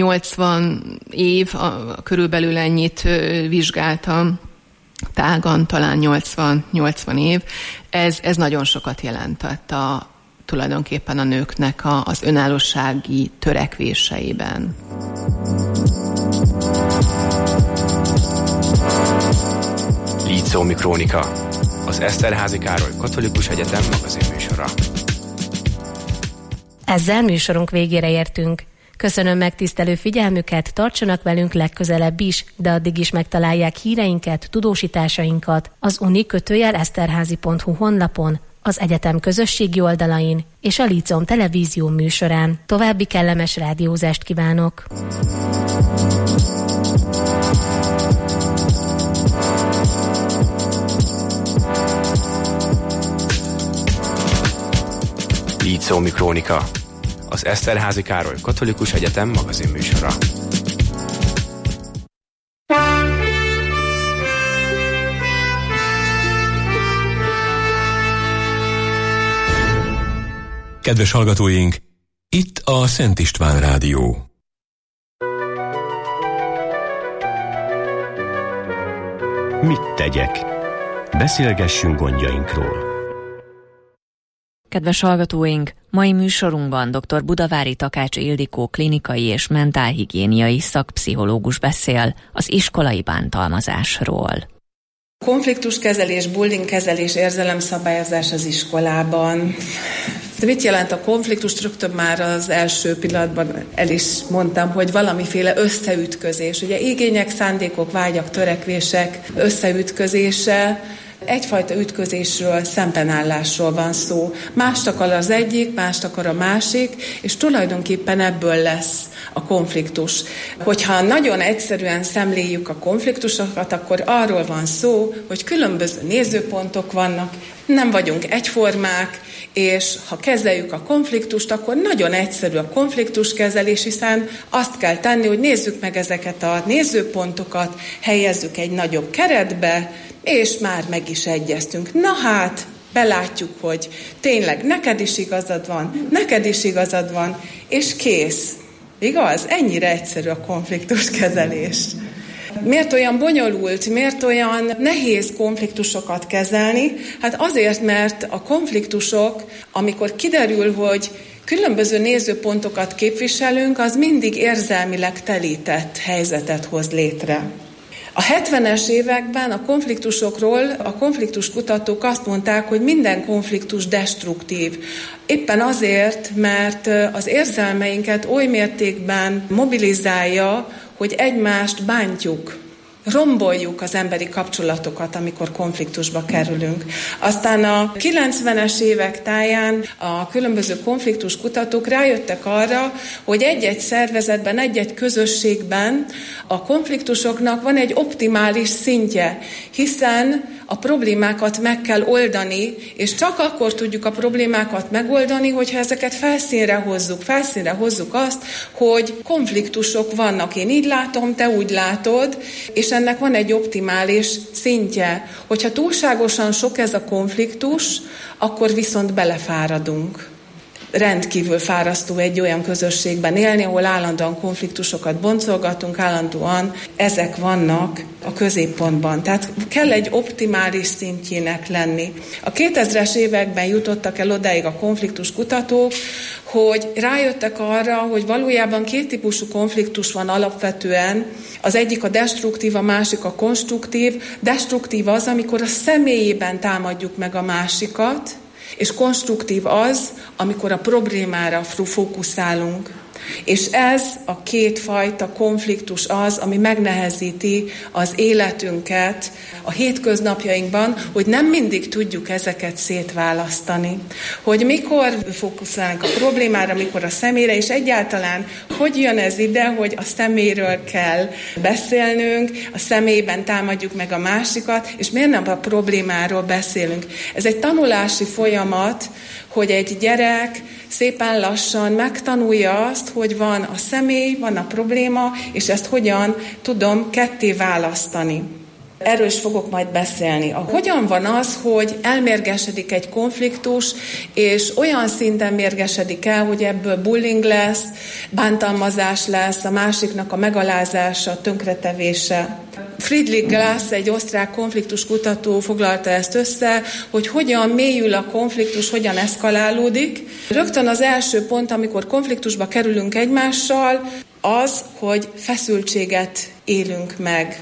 80 év, körülbelül ennyit vizsgáltam, tágan talán 80 év, ez nagyon sokat jelentett tulajdonképpen a nőknek az önállósági törekvéseiben. Líc Lícómi Krónika, az Eszterházy Károly Katolikus Egyetem magazinműsora. Ezzel műsorunk végére értünk. Köszönöm megtisztelő figyelmüket, tartsanak velünk legközelebb is, de addig is megtalálják híreinket, tudósításainkat az uni-eszterházy.hu honlapon, az egyetem közösségi oldalain és a Líceum televízió műsorán. További kellemes rádiózást kívánok! Lícómi Krónika, az Eszterházy Károly Katolikus Egyetem magazinműsora. Kedves hallgatóink, itt a Szent István Rádió. Mit tegyek? Beszélgessünk gondjainkról. Kedves hallgatóink, mai műsorunkban dr. Budavári Takács Ildikó klinikai és mentálhigiéniai szakpszichológus beszél az iskolai bántalmazásról. Konfliktuskezelés, bullyingkezelés, érzelemszabályozás az iskolában. Mit jelent a konfliktus? Rögtön már az első pillanatban el is mondtam, hogy valamiféle összeütközés. Ugye igények, szándékok, vágyak, törekvések összeütközése, egyfajta ütközésről, szembenállásról van szó. Mást akar az egyik, mást akar a másik, és tulajdonképpen ebből lesz a konfliktus. Hogyha nagyon egyszerűen szemléljük a konfliktusokat, akkor arról van szó, hogy különböző nézőpontok vannak, nem vagyunk egyformák, és ha kezeljük a konfliktust, akkor nagyon egyszerű a konfliktuskezelés, hiszen azt kell tenni, hogy nézzük meg ezeket a nézőpontokat, helyezzük egy nagyobb keretbe, és már meg is egyeztünk. Na hát, belátjuk, hogy tényleg neked is igazad van, és kész. Igaz? Ennyire egyszerű a konfliktuskezelés. Miért olyan bonyolult, miért olyan nehéz konfliktusokat kezelni? Hát azért, mert a konfliktusok, amikor kiderül, hogy különböző nézőpontokat képviselünk, az mindig érzelmileg telített helyzetet hoz létre. A 70-es években a konfliktusokról a konfliktuskutatók azt mondták, hogy minden konfliktus destruktív. Éppen azért, mert az érzelmeinket oly mértékben mobilizálja, hogy egymást bántjuk, romboljuk az emberi kapcsolatokat, amikor konfliktusba kerülünk. Aztán a 90-es évek táján a különböző konfliktuskutatók rájöttek arra, hogy egy-egy szervezetben, egy-egy közösségben a konfliktusoknak van egy optimális szintje, hiszen a problémákat meg kell oldani, és csak akkor tudjuk a problémákat megoldani, hogyha ezeket felszínre hozzuk azt, hogy konfliktusok vannak. Én így látom, te úgy látod, és ennek van egy optimális szintje. Hogyha túlságosan sok ez a konfliktus, akkor viszont belefáradunk. Rendkívül fárasztó egy olyan közösségben élni, ahol állandóan konfliktusokat boncolgatunk, állandóan ezek vannak a középpontban. Tehát kell egy optimális szintjének lenni. A 2000-es években jutottak el odáig a konfliktuskutatók, hogy rájöttek arra, hogy valójában két típusú konfliktus van alapvetően. Az egyik a destruktív, a másik a konstruktív. Destruktív az, amikor a személyében támadjuk meg a másikat, és konstruktív az, amikor a problémára fókuszálunk. És ez a kétfajta konfliktus az, ami megnehezíti az életünket a hétköznapjainkban, hogy nem mindig tudjuk ezeket szétválasztani. Hogy mikor fókuszálunk a problémára, mikor a személyre, és egyáltalán hogy jön ez ide, hogy a személyről kell beszélnünk, a személyben támadjuk meg a másikat, és miért nem a problémáról beszélünk. Ez egy tanulási folyamat, hogy egy gyerek szépen lassan megtanulja azt, hogy van a személy, van a probléma, és ezt hogyan tudom ketté választani. Erről is fogok majd beszélni. Hogyan van az, hogy elmérgesedik egy konfliktus, és olyan szinten mérgesedik el, hogy ebből bullying lesz, bántalmazás lesz, a másiknak a megalázása, tönkretevése. Friedrich Glass, egy osztrák konfliktuskutató foglalta ezt össze, hogy hogyan mélyül a konfliktus, hogyan eszkalálódik. Rögtön az első pont, amikor konfliktusba kerülünk egymással, az, hogy feszültséget élünk meg.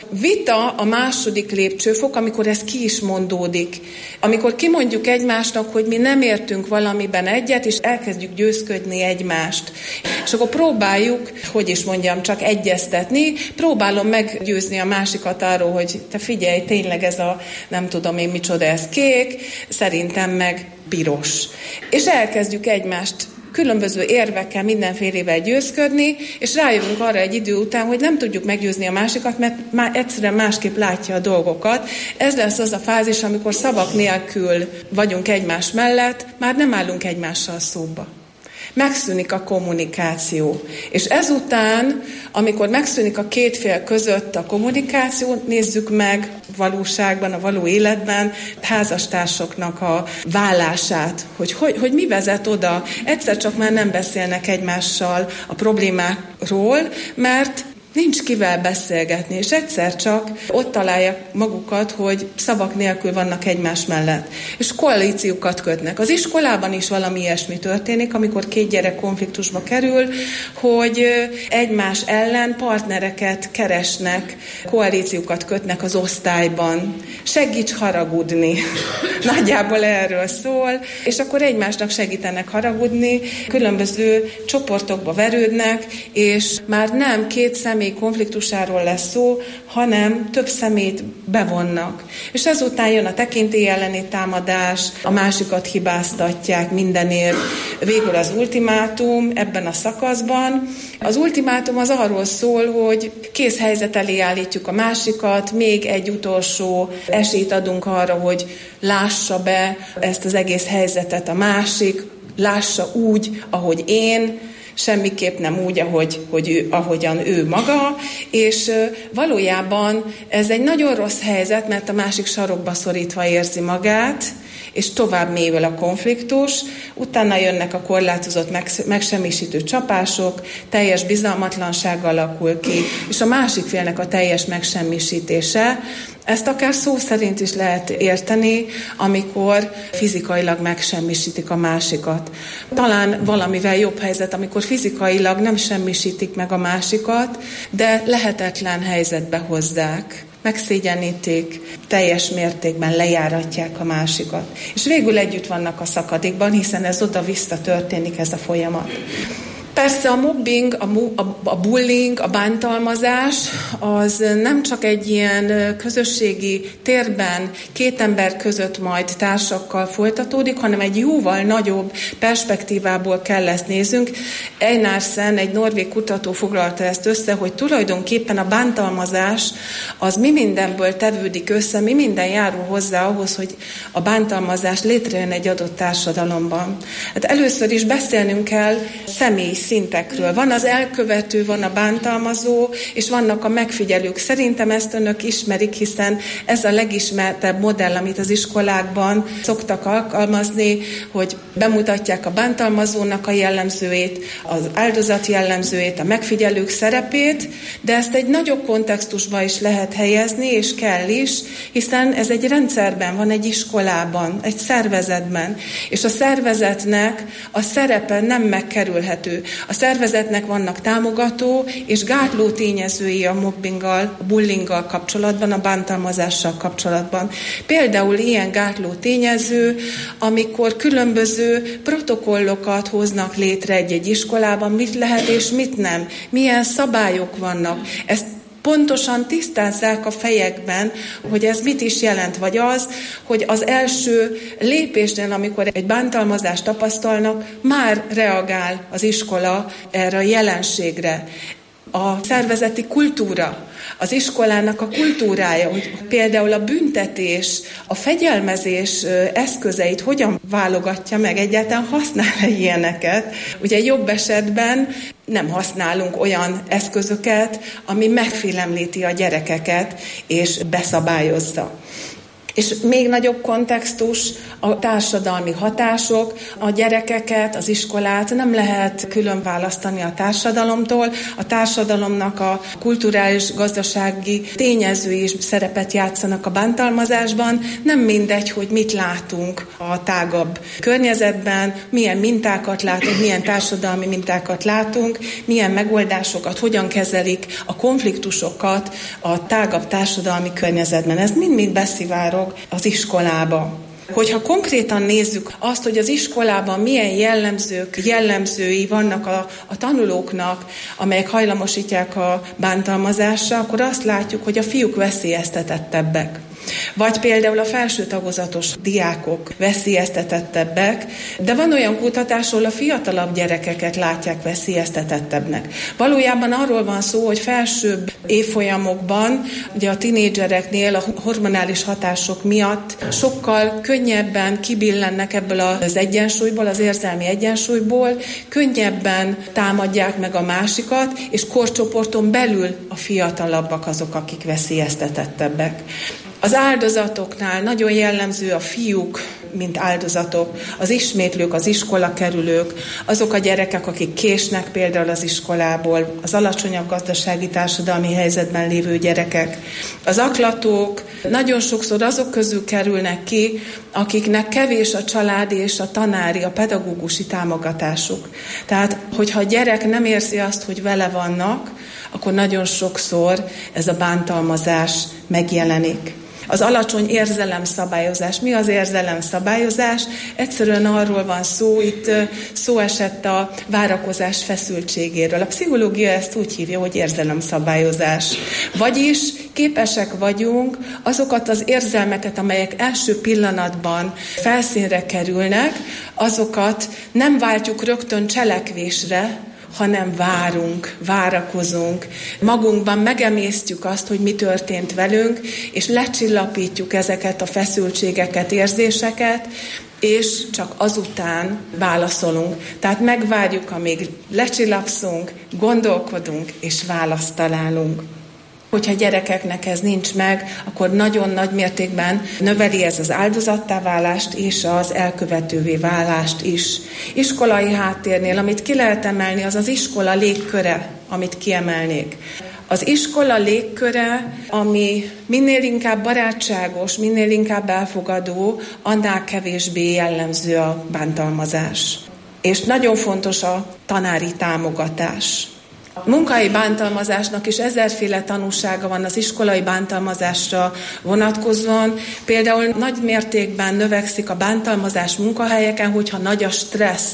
Vita a második lépcsőfok, amikor ez ki is mondódik. Amikor kimondjuk egymásnak, hogy mi nem értünk valamiben egyet, és elkezdjük győzködni egymást. És akkor próbáljuk, csak egyeztetni, próbálom meggyőzni a másikat arról, hogy te figyelj, tényleg ez a nem tudom én micsoda, ez kék, szerintem meg piros. És elkezdjük egymást különböző érvekkel, mindenfélével győzködni, és rájövünk arra egy idő után, hogy nem tudjuk meggyőzni a másikat, mert már egyszerűen másképp látja a dolgokat. Ez lesz az a fázis, amikor szavak nélkül vagyunk egymás mellett, már nem állunk egymással szóba. Megszűnik a kommunikáció. És ezután, amikor megszűnik a két fél között a kommunikáció, nézzük meg valóságban, a való életben házastársoknak a vállását, hogy mi vezet oda. Egyszer csak már nem beszélnek egymással a problémákról, mert nincs kivel beszélgetni, és egyszer csak ott találják magukat, hogy szavak nélkül vannak egymás mellett. És koalíciókat kötnek. Az iskolában is valami ilyesmi történik, amikor két gyerek konfliktusba kerül, hogy egymás ellen partnereket keresnek, koalíciókat kötnek az osztályban. Segíts haragudni. Nagyjából erről szól, és akkor egymásnak segítenek haragudni, különböző csoportokba verődnek, és már nem két személy konfliktusáról lesz szó, hanem több szemét bevonnak. És ezután jön a tekintély elleni támadás, a másikat hibáztatják mindenért. Végül az ultimátum ebben a szakaszban. Az ultimátum az arról szól, hogy kész helyzet elé állítjuk a másikat, még egy utolsó esélyt adunk arra, hogy lássa be ezt az egész helyzetet a másik, lássa úgy, ahogy én, semmiképp nem úgy, ahogyan ő maga, és valójában ez egy nagyon rossz helyzet, mert a másik sarokba szorítva érzi magát, és tovább mélyül a konfliktus, utána jönnek a korlátozott megsemmisítő csapások, teljes bizalmatlanság alakul ki, és a másik félnek a teljes megsemmisítése. Ezt akár szó szerint is lehet érteni, amikor fizikailag megsemmisítik a másikat. Talán valamivel jobb helyzet, amikor fizikailag nem semmisítik meg a másikat, de lehetetlen helyzetbe hozzák. Megszégyenítik, teljes mértékben lejáratják a másikat. És végül együtt vannak a szakadékban, hiszen ez oda-vissza történik ez a folyamat. Persze a mobbing, a bullying, a bántalmazás az nem csak egy ilyen közösségi térben két ember között majd társakkal folytatódik, hanem egy jóval nagyobb perspektívából kell ezt néznünk. Einarsen, egy norvég kutató foglalta ezt össze, hogy tulajdonképpen a bántalmazás az mi mindenből tevődik össze, mi minden járul hozzá ahhoz, hogy a bántalmazás létrejön egy adott társadalomban. Hát először is beszélnünk kell személyi szintekről. Van az elkövető, van a bántalmazó, és vannak a megfigyelők. Szerintem ezt önök ismerik, hiszen ez a legismertebb modell, amit az iskolákban szoktak alkalmazni, hogy bemutatják a bántalmazónak a jellemzőjét, az áldozat jellemzőjét, a megfigyelők szerepét, de ezt egy nagyobb kontextusba is lehet helyezni, és kell is, hiszen ez egy rendszerben van, egy iskolában, egy szervezetben, és a szervezetnek a szerepe nem megkerülhető. A szervezetnek vannak támogató és gátló tényezői a mobbinggal, a bullyinggal kapcsolatban, a bántalmazással kapcsolatban. Például ilyen gátló tényező, amikor különböző protokollokat hoznak létre egy iskolában, mit lehet és mit nem, milyen szabályok vannak. Ezt pontosan tisztázzák a fejekben, hogy ez mit is jelent, vagy az, hogy az első lépésnél, amikor egy bántalmazást tapasztalnak, már reagál az iskola erre a jelenségre. A szervezeti kultúra, az iskolának a kultúrája, hogy például a büntetés, a fegyelmezés eszközeit hogyan válogatja meg, egyáltalán használ-e ilyeneket. Ugye jobb esetben nem használunk olyan eszközöket, ami megfélemlíti a gyerekeket és beszabályozza. És még nagyobb kontextus a társadalmi hatások, a gyerekeket, az iskolát nem lehet külön választani a társadalomtól. A társadalomnak a kulturális, gazdasági tényezői is szerepet játszanak a bántalmazásban. Nem mindegy, hogy mit látunk a tágabb környezetben, milyen mintákat látunk, milyen társadalmi mintákat látunk, milyen megoldásokat, hogyan kezelik a konfliktusokat a tágabb társadalmi környezetben. Ez mind-mind beszivárog az iskolába. Hogyha nézzük azt, hogy az iskolában milyen jellemzői vannak a tanulóknak, amelyek hajlamosítják a bántalmazásra, akkor azt látjuk, hogy a fiúk veszélyeztetettebbek. Vagy például a felső tagozatos diákok veszélyeztetettebbek, de van olyan kutatás, ahol a fiatalabb gyerekeket látják veszélyeztetettebbnek. Valójában arról van szó, hogy felsőbb évfolyamokban, ugye a tinédzsereknél a hormonális hatások miatt sokkal könnyebben kibillennek ebből az egyensúlyból, az érzelmi egyensúlyból, könnyebben támadják meg a másikat, és korcsoporton belül a fiatalabbak azok, akik veszélyeztetettebbek. Az áldozatoknál nagyon jellemző a fiúk, mint áldozatok, az ismétlők, az iskolakerülők, azok a gyerekek, akik késnek például az iskolából, az alacsonyabb gazdasági társadalmi helyzetben lévő gyerekek. Az aklatók nagyon sokszor azok közül kerülnek ki, akiknek kevés a családi és a tanári, a pedagógusi támogatásuk. Tehát, hogyha a gyerek nem érzi azt, hogy vele vannak, akkor nagyon sokszor ez a bántalmazás megjelenik. Az alacsony érzelemszabályozás. Mi az érzelemszabályozás? Egyszerűen arról van szó, itt szó esett a várakozás feszültségéről. A pszichológia ezt úgy hívja, hogy érzelemszabályozás. Vagyis képesek vagyunk azokat az érzelmeket, amelyek első pillanatban felszínre kerülnek, azokat nem váltjuk rögtön cselekvésre, hanem várakozunk, magunkban megemésztjük azt, hogy mi történt velünk, és lecsillapítjuk ezeket a feszültségeket, érzéseket, és csak azután válaszolunk. Tehát megvárjuk, amíg lecsillapszunk, gondolkodunk, és választ találunk. Hogyha gyerekeknek ez nincs meg, akkor nagyon nagy mértékben növeli ez az áldozattá válást és az elkövetővé válást is. Iskolai háttérnél, amit ki lehet emelni, az az iskola légköre, amit kiemelnék. Az iskola légköre, ami minél inkább barátságos, minél inkább elfogadó, annál kevésbé jellemző a bántalmazás. És nagyon fontos a tanári támogatás. A munkahelyi bántalmazásnak is ezerféle tanúsága van az iskolai bántalmazásra vonatkozóan. Például nagy mértékben növekszik a bántalmazás munkahelyeken, hogyha nagy a stressz,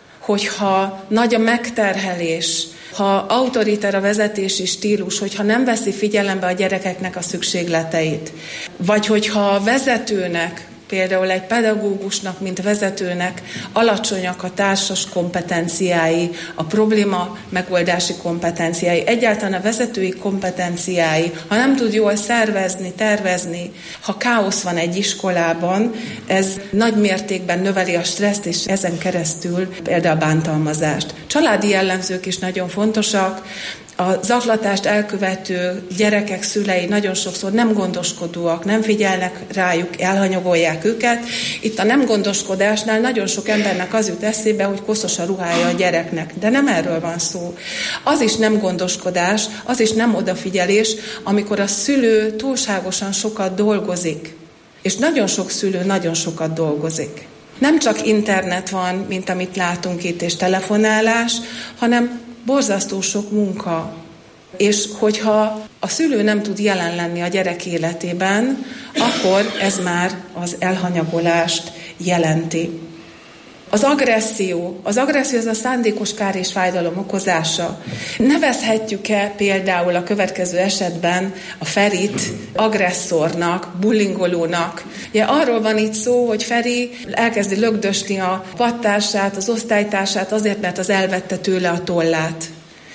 hogyha nagy a megterhelés, ha autoriter a vezetési stílus, hogyha nem veszi figyelembe a gyerekeknek a szükségleteit, vagy hogyha a vezetőnek, például egy pedagógusnak, mint vezetőnek alacsonyak a társas kompetenciái, a probléma megoldási kompetenciái, egyáltalán a vezetői kompetenciái, ha nem tud jól szervezni, tervezni, ha káosz van egy iskolában, ez nagy mértékben növeli a stresszt, és ezen keresztül például a bántalmazást. Családi jellemzők is nagyon fontosak. A zaklatást elkövető gyerekek szülei nagyon sokszor nem gondoskodóak, nem figyelnek rájuk, elhanyagolják őket. Itt a nem gondoskodásnál nagyon sok embernek az jut eszébe, hogy koszos a ruhája a gyereknek. De nem erről van szó. Az is nem gondoskodás, az is nem odafigyelés, amikor a szülő túlságosan sokat dolgozik. És nagyon sok szülő nagyon sokat dolgozik. Nem csak internet van, mint amit látunk itt, és telefonálás, hanem borzasztó sok munka, és hogyha a szülő nem tud jelen lenni a gyerek életében, akkor ez már az elhanyagolást jelenti. Az agresszió az a szándékos kár és fájdalom okozása. Nevezhetjük-e például a következő esetben a Ferit agresszornak, bullyingolónak? Ugye arról van itt szó, hogy Feri elkezdi lögdösni a padtársát, az osztálytársát azért, mert az elvette tőle a tollát.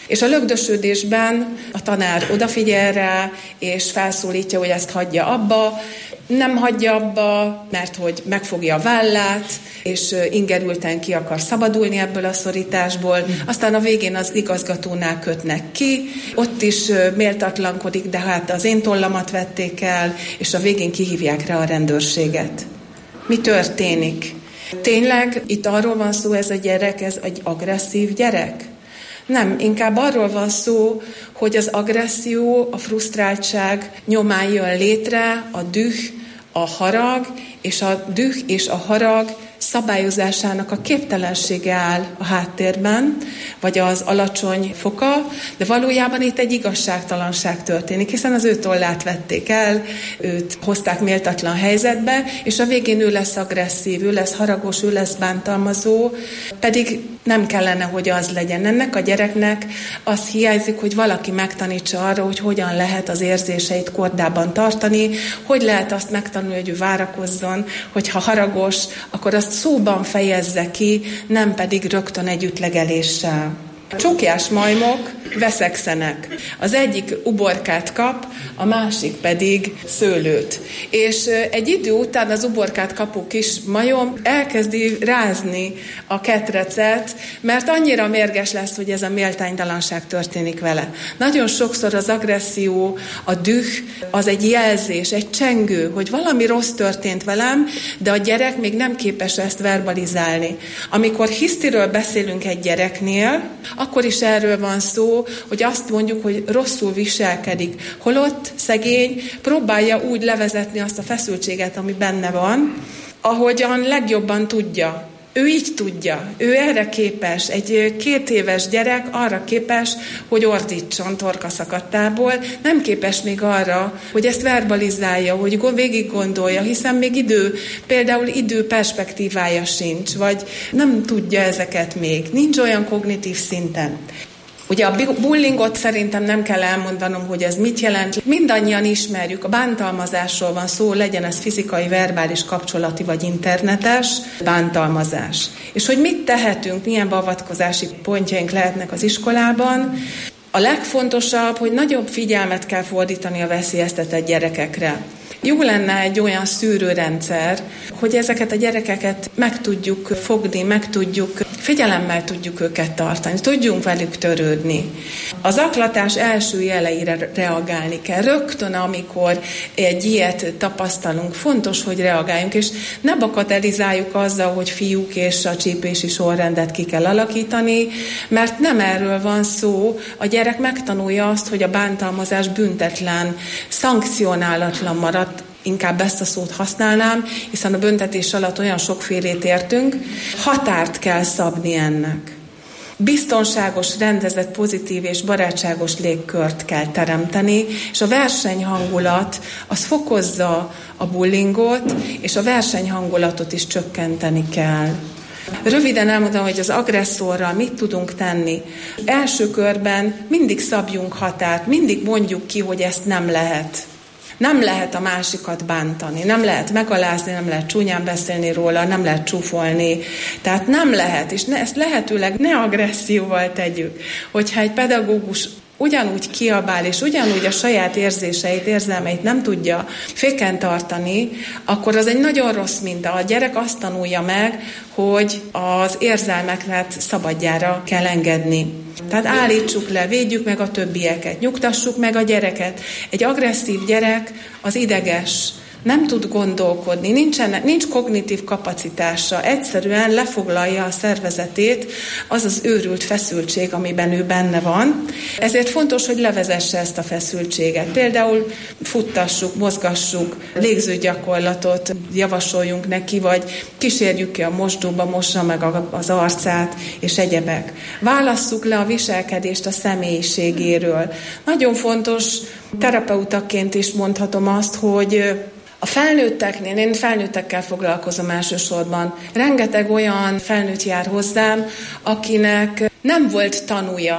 És a lögdösödésben a tanár odafigyel rá, és felszólítja, hogy ezt hagyja abba. Nem hagyja abba, mert hogy megfogja a vállát, és ingerülten ki akar szabadulni ebből a szorításból. Aztán a végén az igazgatónál kötnek ki, ott is méltatlankodik, de hát az én tollamat vették el, és a végén kihívják rá a rendőrséget. Mi történik? Tényleg itt arról van szó, ez a gyerek, ez egy agresszív gyerek? Nem, inkább arról van szó, hogy az agresszió, a frusztráltság nyomán jön létre, a düh, a harag, és a düh és a harag szabályozásának a képtelensége áll a háttérben, vagy az alacsony foka, de valójában itt egy igazságtalanság történik, hiszen az ő tollát vették el, őt hozták méltatlan helyzetbe, és a végén ő lesz agresszív, ő lesz haragos, ő lesz bántalmazó, pedig nem kellene, hogy az legyen. Ennek a gyereknek az hiányzik, hogy valaki megtanítsa arra, hogy hogyan lehet az érzéseit kordában tartani, hogy lehet azt megtanulni, hogy ő várakozzon, hogyha haragos, akkor azt szóban fejezze ki, nem pedig rögtön egy ütlegeléssel. Csukjás majmok veszekszenek. Az egyik uborkát kap, a másik pedig szőlőt. És egy idő után az uborkát kapó kis majom elkezdi rázni a ketrecet, mert annyira mérges lesz, hogy ez a méltánytalanság történik vele. Nagyon sokszor az agresszió, a düh, az egy jelzés, egy csengő, hogy valami rossz történt velem, de a gyerek még nem képes ezt verbalizálni. Amikor hisztiről beszélünk egy gyereknél, akkor is erről van szó, hogy azt mondjuk, hogy rosszul viselkedik. Holott szegény próbálja úgy levezetni azt a feszültséget, ami benne van, ahogyan legjobban tudja. Ő így tudja, ő erre képes. Egy 2 éves gyerek arra képes, hogy ordítson torkaszakadtából, nem képes még arra, hogy ezt verbalizálja, hogy végig gondolja, hiszen még például idő perspektívája sincs, vagy nem tudja ezeket még, nincs olyan kognitív szinten. Ugye a bullyingot szerintem nem kell elmondanom, hogy ez mit jelent. Mindannyian ismerjük, a bántalmazásról van szó, legyen ez fizikai, verbális, kapcsolati vagy internetes bántalmazás. És hogy mit tehetünk, milyen beavatkozási pontjaink lehetnek az iskolában. A legfontosabb, hogy nagyobb figyelmet kell fordítani a veszélyeztetett gyerekekre. Jó lenne egy olyan szűrőrendszer, hogy ezeket a gyerekeket meg tudjuk fogni, figyelemmel tudjuk őket tartani, tudjunk velük törődni. A zaklatás első jeleire reagálni kell. Rögtön, amikor egy ilyet tapasztalunk, fontos, hogy reagáljunk, és ne bagatelizáljuk azzal, hogy fiúk és a csípési sorrendet ki kell alakítani, mert nem erről van szó. A gyerek megtanulja azt, hogy a bántalmazás büntetlen, szankcionálatlan marad, inkább ezt a szót használnám, hiszen a büntetés alatt olyan sokfélét értünk, határt kell szabni ennek. Biztonságos, rendezett, pozitív és barátságos légkört kell teremteni, és a versenyhangulat az fokozza a bullyingot, és a versenyhangulatot is csökkenteni kell. Röviden elmondom, hogy az agresszorral mit tudunk tenni. Első körben mindig szabjunk határt, mindig mondjuk ki, hogy ezt nem lehet. Nem lehet a másikat bántani, nem lehet megalázni, nem lehet csúnyán beszélni róla, nem lehet csúfolni. Tehát nem lehet, és ezt lehetőleg ne agresszióval tegyük. Hogyha egy pedagógus ugyanúgy kiabál, és ugyanúgy a saját érzéseit, érzelmeit nem tudja féken tartani, akkor az egy nagyon rossz minta. A gyerek azt tanulja meg, hogy az érzelmeknek szabadjára kell engedni. Tehát állítsuk le, védjük meg a többieket, nyugtassuk meg a gyereket. Egy agresszív gyerek az ideges, nem tud gondolkodni, nincs kognitív kapacitása, egyszerűen lefoglalja a szervezetét az az őrült feszültség, amiben ő benne van. Ezért fontos, hogy levezesse ezt a feszültséget. Például futtassuk, mozgassuk, légzőgyakorlatot javasoljunk neki, vagy kísérjük ki a mosdóba, mossa meg az arcát, és egyebek. Válasszuk le a viselkedést a személyiségéről. Nagyon fontos, terapeutaként is mondhatom azt, hogy a felnőtteknél, én felnőttekkel foglalkozom elsősorban, rengeteg olyan felnőtt jár hozzám, akinek nem volt tanúja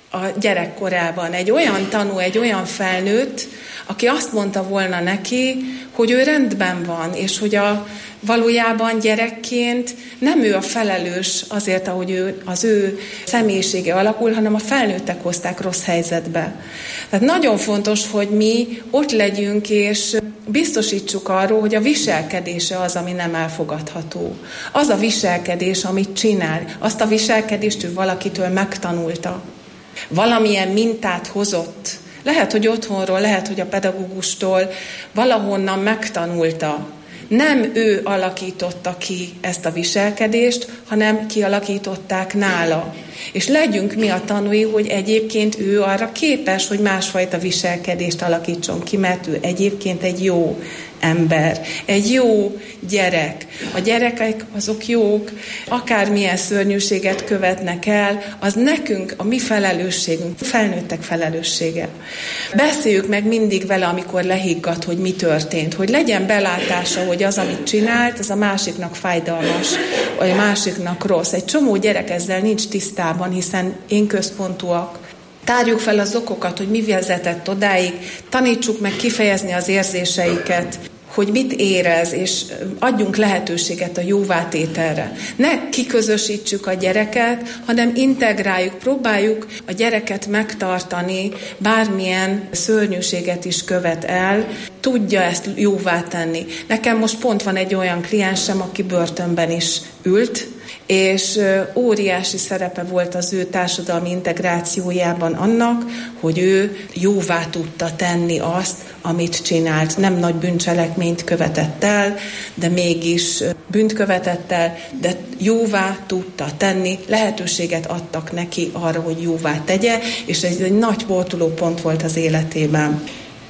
a gyerekkorában. Egy olyan tanú, egy olyan felnőtt, aki azt mondta volna neki, hogy ő rendben van, és hogy valójában gyerekként nem ő a felelős azért, ahogy az ő személyisége alakul, hanem a felnőttek hozták rossz helyzetbe. Tehát nagyon fontos, hogy mi ott legyünk, és biztosítsuk arról, hogy a viselkedése az, ami nem elfogadható. Az a viselkedés, amit csinál, azt a viselkedést ő valakitől megtanulta. Valamilyen mintát hozott. Lehet, hogy otthonról, lehet, hogy a pedagógustól valahonnan megtanulta. Nem ő alakította ki ezt a viselkedést, hanem kialakították nála. És legyünk mi a tanúi, hogy egyébként ő arra képes, hogy másfajta viselkedést alakítson ki, mert ő egyébként egy jó ember, egy jó gyerek. A gyerekek azok jók, akármilyen szörnyűséget követnek el, az nekünk, a mi felelősségünk, felnőttek felelőssége. Beszéljük meg mindig vele, amikor lehiggadt, hogy mi történt, hogy legyen belátása, hogy az, amit csinált, az a másiknak fájdalmas, vagy a másiknak rossz. Egy csomó gyerek ezzel nincs tisztában, hiszen én központúak. Tárjuk fel az okokat, hogy mi vezetett odáig, tanítsuk meg kifejezni az érzéseiket, hogy mit érez, és adjunk lehetőséget a jóvátételre. Ne kiközösítsük a gyereket, hanem integráljuk, próbáljuk a gyereket megtartani, bármilyen szörnyűséget is követ el, tudja ezt jóvá tenni. Nekem most pont van egy olyan kliensem, aki börtönben is ült, és óriási szerepe volt az ő társadalmi integrációjában annak, hogy ő jóvá tudta tenni azt, amit csinált. Nem nagy bűncselekményt követett el, de mégis bűnt követett el, de jóvá tudta tenni, lehetőséget adtak neki arra, hogy jóvá tegye, és ez egy nagy forduló pont volt az életében.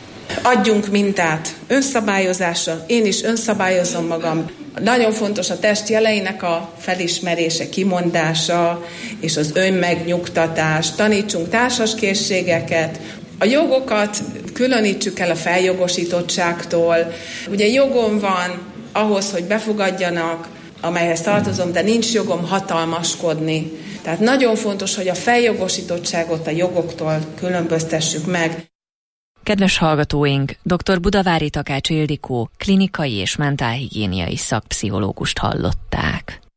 Adjunk mintát önszabályozásra, én is önszabályozom magam. Nagyon fontos a test jeleinek a felismerése, kimondása és az önmegnyugtatás. Tanítsunk társaskészségeket, a jogokat különítsük el a feljogosítottságtól. Ugye jogom van ahhoz, hogy befogadjanak, amelyhez tartozom, de nincs jogom hatalmaskodni. Tehát nagyon fontos, hogy a feljogosítottságot a jogoktól különböztessük meg. Kedves hallgatóink, dr. Budavári Takács Ildikó klinikai és mentálhigiéniai szakpszichológust hallották.